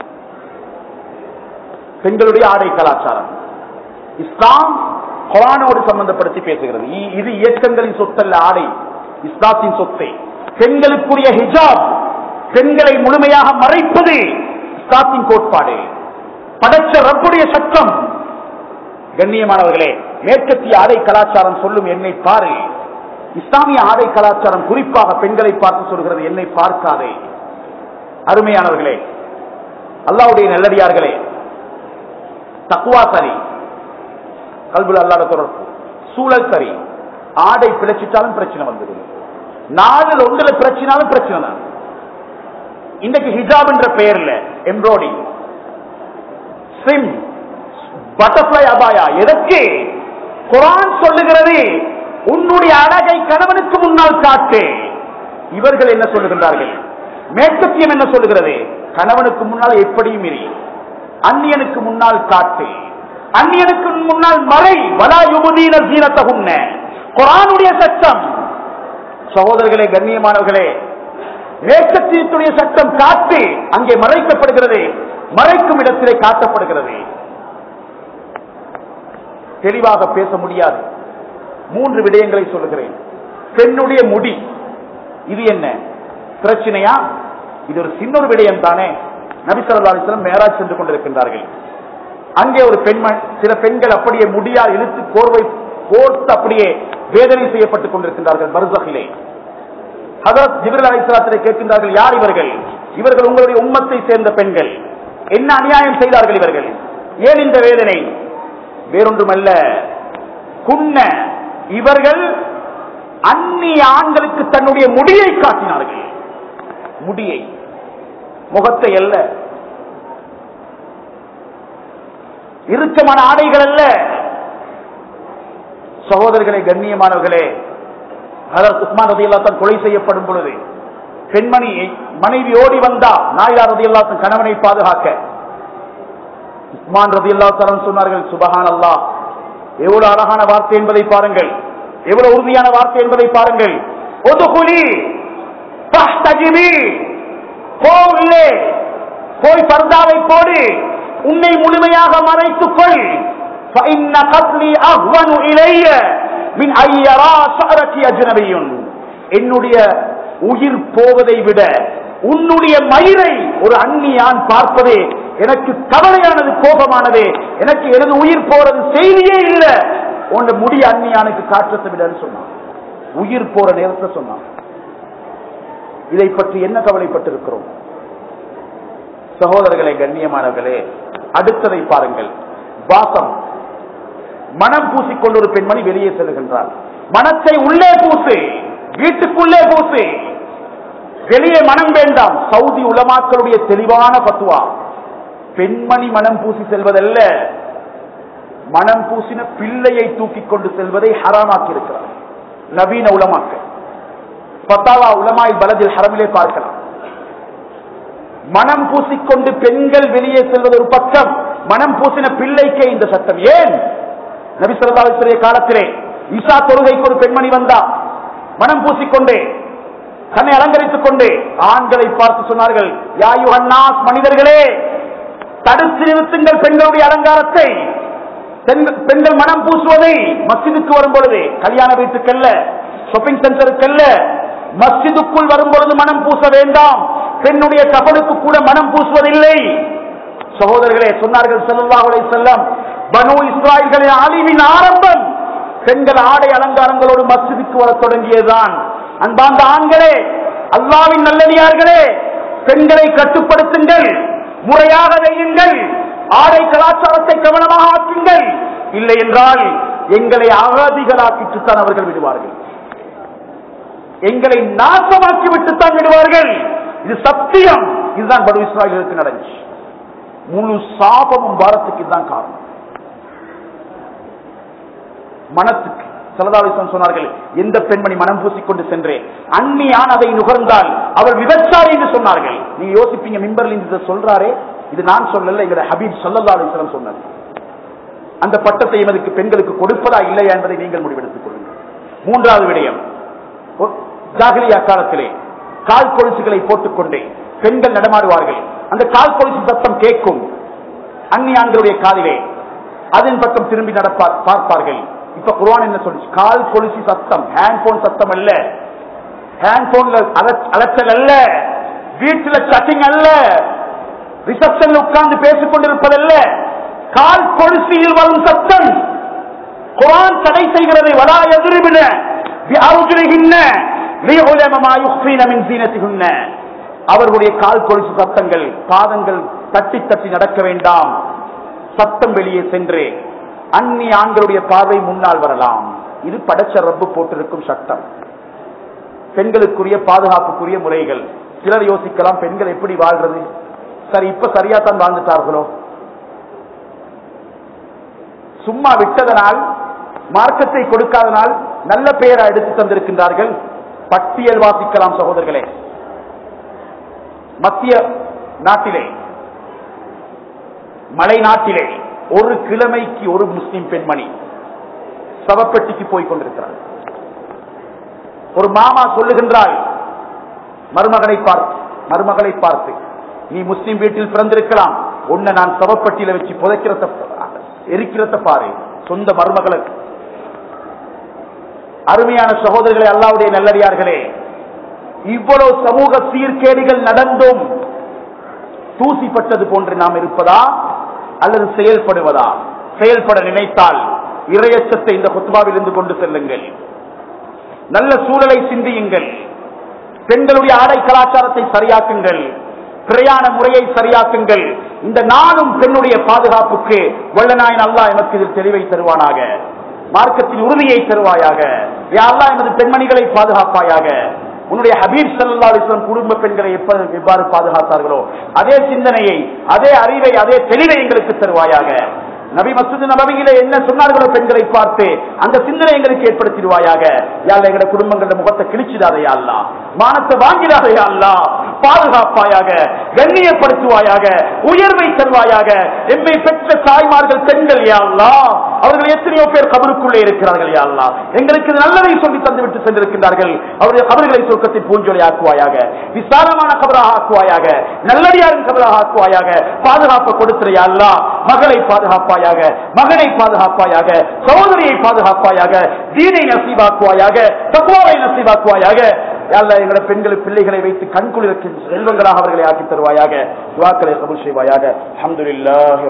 பெண்களுடைய ஆடை கலாச்சாரம் இஸ்லாம் குர்ஆனோடு சம்பந்தப்படுத்தி பேசுகிறது. இது இயக்கங்களின் சொத்தல்ல, ஆடை இஸ்லாத்தின் சொத்தை. பெண்களுக்குரிய ஹிஜாப், பெண்களை முழுமையாக மறைப்பது இஸ்லாத்தின் கோட்பாடு, படைச்ச ரப்புடைய சட்டம். கண்ணியமானவர்களே, மேற்கத்திய ஆடை கலாச்சாரம் சொல்லும் என்னை பாரு. இஸ்லாமிய ஆடை கலாச்சாரம் குறிப்பாக பெண்களை பார்த்து சொல்கிறது, என்னை பார்க்காதே. அருமையானவர்களே, அல்லாஹ்வுடைய நல்லடியார்களே, தக்வா சரி, கல்புல் அல்லாஹ்வோட தொடர்பு, சூழல் சரி. ஆடை பிழைச்சிட்டாலும் பிரச்சனை வந்துடுது. நாளில் ஒன்றுல பிரச்சனாலும் பிரச்சனை தான். இன்றைக்கு ஹிஜாப் என்ற பெயர்ல எம்ப்ராய்டிங், சிம், பட்டர்ஃபிளை அபாயா. எதற்கு? குர்ஆன் சொல்லுகிறது, உன்னுடைய அழகை கணவனுக்கு முன்னால் காட்டு. இவர்கள் என்ன சொல்லுகின்றார்கள்? மேற்கத்தியம் என்ன சொல்லுகிறது? கணவனுக்கு முன்னால் எப்படியும் இரு, அந்நியனுக்கு முன்னால் காட்டு. அந்நியனுக்கு முன்னால் மறை வலா யுபதீன ஸீனத்தஹுன்ன. குர்ஆனுடைய சட்டம். சகோதரர்களே, கண்ணியமானவர்களே, வேஷத்தீட்டுடைய சட்டம் காட்டு அங்கே மறைக்கப்படுகிறது, மறைக்கும் இடத்திலே காட்டப்படுகிறது. தெளிவாக பேச முடியாது. மூன்று விடயங்களை சொல்லுகிறேன். பெண்ணுடைய முடி, இது என்ன பிரச்சனையா? இது ஒரு சின்ன ஒரு விடயம் தானே. நபி ஸல்லல்லாஹு அலைஹி வஸல்லம் மேராஜ் சென்று கொண்டிருக்கின்றார்கள். அங்கே ஒரு பெண்மண், சில பெண்கள் அப்படியே முடியால் இழுத்து கோர்வை கோர்த்து அப்படியே வேதனை செய்யப்பட்டுக் கொண்டிருக்கின்றார்கள் பர்ஸகிலே. ஹஜ்ரத் ஜிப்ரீல் அலைஹிஸ்ஸலாத்தை கேட்கின்றார்கள், யார் இவர்கள்? இவர்கள் உங்களுடைய உம்மத்தை சேர்ந்த பெண்கள். என்ன அநியாயம் செய்தார்கள் இவர்கள்? ஏன் இந்த வேதனை? வேறொன்றுமல்ல, குன்ன இவர்கள் அந்நிய ஆண்களுக்கு தன்னுடைய முடியை காட்டினார்கள். முடியை, முகத்தை அல்ல, இறுக்கமான ஆடைகள் அல்ல. சகோதரர்களே, கண்ணியமானவர்களே, ஹஜ்ரத் உஸ்மான் ரலியல்லாஹு அன்ஹு கொலை செய்யப்படும் பொழுது பெண்மணி மனைவி ஓடி வந்தா நாயிலா ரலியல்லாஹு அன்ஹு கணவனை பாதுகாக்க. உஸ்மான் ரலியல்லாஹு அன்ஹு சொன்னார்கள், சுப்ஹானல்லாஹ், எவ்வளவு அழகான வார்த்தை என்பதை பாருங்கள், எவ்வளவு உறுதியான வார்த்தை என்பதை பாருங்கள். உதுகுலி ஃபஹ்தஜிபி, போலே போய் பர்தாவை போடு, உன்னை முழுமையாக மறைத்துக் கொள். فإن قتلي أهون إلي من أن يرى شعرك أجنبي. என்னுடைய உயிர் போவதை விட உன்னுடைய மயிரை ஒரு அந்நியான் பார்ப்பதே எனக்கு கவலையானது, கோபமானது. எனக்கு எனது உயிர் போறது செய்தியே இல்லை, உன் முடிய அந்நியானுக்கு காற்றத்தை விடன்னு சொன்னான். உயிர் போற நேரத்தை சொன்னான். இதை பற்றி என்ன கவலைப்பட்டிருக்கிறோம் சகோதரர்களே, கண்ணியமானவர்களே? அடுத்ததை பாருங்கள். வாசம், மனம் பூசிக்கொண்டு ஒரு பெண்மணி வெளியே செல்கின்றார். மனத்தை உள்ளே பூசு, வீட்டுக்குள்ளே பூசு, வெளியே மனம் வேண்டாம். சவுதி உலமாக்களுடைய தெளிவான பத்துவா, பெண்மணி மனம் பூசி செல்வதல்ல, மனம் பூசின பிள்ளையை தூக்கி கொண்டு செல்வதை ஹராமாக்கி இருக்கிறார் நவீன உலமாக்கள். பத்தாவா உலமாய் பலதில் ஹரமிலே பார்க்கலாம். மனம் பூசிக்கொண்டு பெண்கள் வெளியே செல்வது ஒரு பக்கம், மனம் பூசின பிள்ளைக்கே இந்த சட்டம். ஏன்? நபி ஸல்லல்லாஹு அலைஹி வஸல்லம் காலத்திலே இஷா தொழுகைக்கு ஒரு பெண்மணி வந்தா, மனம் பூசிக்கொண்டே தன்னை அலங்கரித்துக் கொண்டே ஆண்களை பார்த்து சொன்னார்கள், யா அய்யுஹன்னாஸ், மனிதர்களே, தடுத்து நிறுத்துங்கள் பெண்களுடைய அலங்காரத்தை. பெண்கள் மனம் பூசுவதை மஸ்ஜிதுக்கு வரும் பொழுது, கல்யாண வீட்டுக்கல்ல, ஷாப்பிங் சென்டருக்கல்ல, மஸ்ஜிதுக்குள் வரும் பொழுது மனம் பூச வேண்டாம். பெண்ணுடைய கபலுக்கு கூட மனம் பூசுவதில்லை. சகோதரர்களே, சொன்னார்கள் ஸல்லல்லாஹு அலைஹி வஸல்லம், பனூ இஸ்ராயீல்களின் அழிவின் ஆரம்பம் பெண்கள் ஆடை அலங்காரங்களோடு மஸ்ஜிதுக்கு வர தொடங்கியதுதான். அன்பார்ந்த ஆண்களே, அல்லாஹ்வின் நல்லடியார்களே, பெண்களை கட்டுப்படுத்துங்கள், முறையாக வையுங்கள், ஆடை கலாச்சாரத்தை கவனமாக ஆக்குங்கள். இல்லை என்றால் எங்களை அகதிகளாக்கிட்டுத்தான் அவர்கள் விடுவார்கள், எங்களை நாசமாக்கி விட்டுத்தான் விடுவார்கள். இது சத்தியம். இதுதான் பனூ இஸ்ராயீலுக்கு நடந்துச்சு. முழு சாபமும் பாரத்துக்கு தான் காரணம். மனத்துக்கு ஸல்லல்லாஹு அலைஹி வஸல்லம் சொன்னார்கள், எந்த பெண்மணி மனம் பூசிக்கொண்டு சென்றே அந்நியான் அதை நுகர்ந்தால் அவள் விபச்சாரி என்று சொன்னார்கள். நீங்க யோசிப்பீங்க, மிம்பர்ல இதை சொல்றாரே, இது நான் சொல்லல, எங்க ஹபீப் ஸல்லல்லாஹு அலைஹி வஸல்லம் சொன்னார். அந்த பட்டத்தை எமதுக்கு பெண்களுக்கு கொடுப்பதா இல்லையா என்பதை நீங்கள் முடிவெடுத்துக் கொள்ளுங்கள். மூன்றாவது விடயம், ஜாகிலியா காலத்திலே கால் கொலுசுகளை போட்டுக்கொண்டே பெண்கள் நடமாடுவார்கள். அந்த கால் கொலுசு சத்தம் கேட்கும் அந்நியான்களுடைய காதிலே, அதன் பக்கம் திரும்பி நடப்பார் பார்ப்பார்கள். இப்ப குர்ஆன் என்ன சொல்லுச்சு? கால் கொலுசி சத்தம், ஹேண்ட் போன் சத்தம் அல்ல, ஹேண்ட் போன்ல அலச்சல் அல்ல, வீட்டுல சட்டிங் அல்ல, ரிசப்ஷன்ல உட்கார்ந்து பேசிக் கொண்டிருப்பதல்ல, கால் கொலுசியில் வரும் சத்தம் குர்ஆன் தடை செய்கிறது. வலா யத்ரிபுன பிஅர்ஜுலிஹின்ன லியுலம மா யுக்ஃபீன மின் ஸீனத்திஹுன்ன. அவர்களுடைய கால் கொலுசு சத்தங்கள், பாதங்கள் தட்டி தட்டி நடக்க வேண்டாம். சத்தம் வெளியே சென்று அந்நிய ஆண்களுடைய பார்வை முன்னால் வரலாம். இது படைச்ச ரப்பு போட்டிருக்கும் சட்டம், பெண்களுக்குரிய பாதுகாப்புக்குரிய முறைகள். சிலர் யோசிக்கலாம், பெண்கள் எப்படி வாழ்றது? சரி, இப்ப சரியா தான் வாழ்ந்துட்டார்களோ? சும்மா விட்டதனால், மார்க்கத்தை கொடுக்காதனால் நல்ல பெயரை எடுத்து தந்திருக்கின்றார்கள். பட்டியல் வாசிக்கலாம் சகோதரர்களே. மத்திய நாட்டிலே, மலை நாட்டிலே ஒரு கிழமைக்கு ஒரு முஸ்லிம் பெண்மணி சவப்பெட்டிக்கு போய் கொண்டிருக்கிறார். ஒரு மாமா சொல்லுகின்றார் மருமகனை பார்த்து மருமகளை பார்த்து, நீ முஸ்லிம் வீட்டில் பிறந்திருக்கலாம், உன்னை நான் சவப்பட்டியில வச்சு புதைக்கிறத எரிக்கிறத பாரு. சொந்த மருமகளுக்கு. அருமையான சகோதரர்களே, அல்லாஹ்வுடைய நல்லடியார்களே, இவ்வளவு சமூக சீர்கேடுகள் நடந்தும் தூசிப்பட்டது போன்று நாம் இருப்பதா அல்லது செயல்படுவதா? செயல்பட நினைத்தால் இறையச்சத்தை இந்த குத்பாவில் இருந்து கொண்டு செல்லுங்கள். நல்ல சூழலை சிந்தியுங்கள். பெண்களுடைய ஆடை கலாச்சாரத்தை சரியாக்குங்கள். பிரயாண முறையை சரியாக்குங்கள். இந்த நானும் பெண்ணுடைய பாதுகாப்புக்கு வல்லநாயன் அல்லாஹ் எனக்கு இதில் தெளிவை தருவானாக. மார்க்கத்தின் உறுதியை தருவாயாக. யா அல்லாஹ் எமது பெண்மணிகளை பாதுகாப்பாயாக. உன்னுடைய ஹபீப் ஸல்லல்லாஹு அலைஹி வஸல்லம் குடும்ப பெண்களை எவ்வாறு பாதுகாத்தார்களோ அதே சிந்தனையை, அதே அறிவை, அதே தெளிவை எங்களுக்கு தருவாயாக. நபி மஸ்ஜித் நபவியிலே என்ன சொன்னார்களோ பெண்களை பார்த்து அந்த சிந்தனை எங்களுக்கு ஏற்படுத்திடுவாயாக. யா அல்லாஹ் எங்களுடைய குடும்பங்களோட முகத்தை கிழிச்சிடாதே யா அல்லாஹ், மானத்தை வாங்கிடாதே யா அல்லாஹ், பாதுகாப்பாயாக, கண்ணியப்படுத்துவாயாக, உயர்வை தருவாயாக. எம்மை பெற்ற தாய்மார்கள் பெண்கள் யா அல்லாஹ், அவர்கள் எத்தனையோ பேர் கபருக்குள்ளே இருக்கிறார்கள் யா அல்லாஹ், எங்களுக்கு நல்லதை சொல்லி தந்துவிட்டு சென்றிருக்கிறார்கள். அவருடைய கபர்களை சொர்க்கத்தின் பூஞ்சொலி ஆக்குவாயாக, விசாலமான கபராக ஆக்குவாயாக, நல்லடியாரின் கபராக ஆக்குவாயாக. பாதுகாப்பு கொடுக்கிற யா அல்லாஹ், மகளை பாதுகாப்பாயாக, மகனை பாதுகாப்பாயாக, சகோதரியை பாதுகாப்பாயாக, தீனை நசீபாக்குவாயாக, தக்வாவை நசீபாக்குவாயாக. யா அல்லாஹ் எங்களுடைய பெண்கள் பிள்ளைகளை வைத்து கண்குளிர்க்கும் செல்வங்களாக அவர்களை ஆக்கி தருவாயாக. துஆக்களை கபூல் செய்வாயாக. அல்ஹம்துலில்லாஹ்.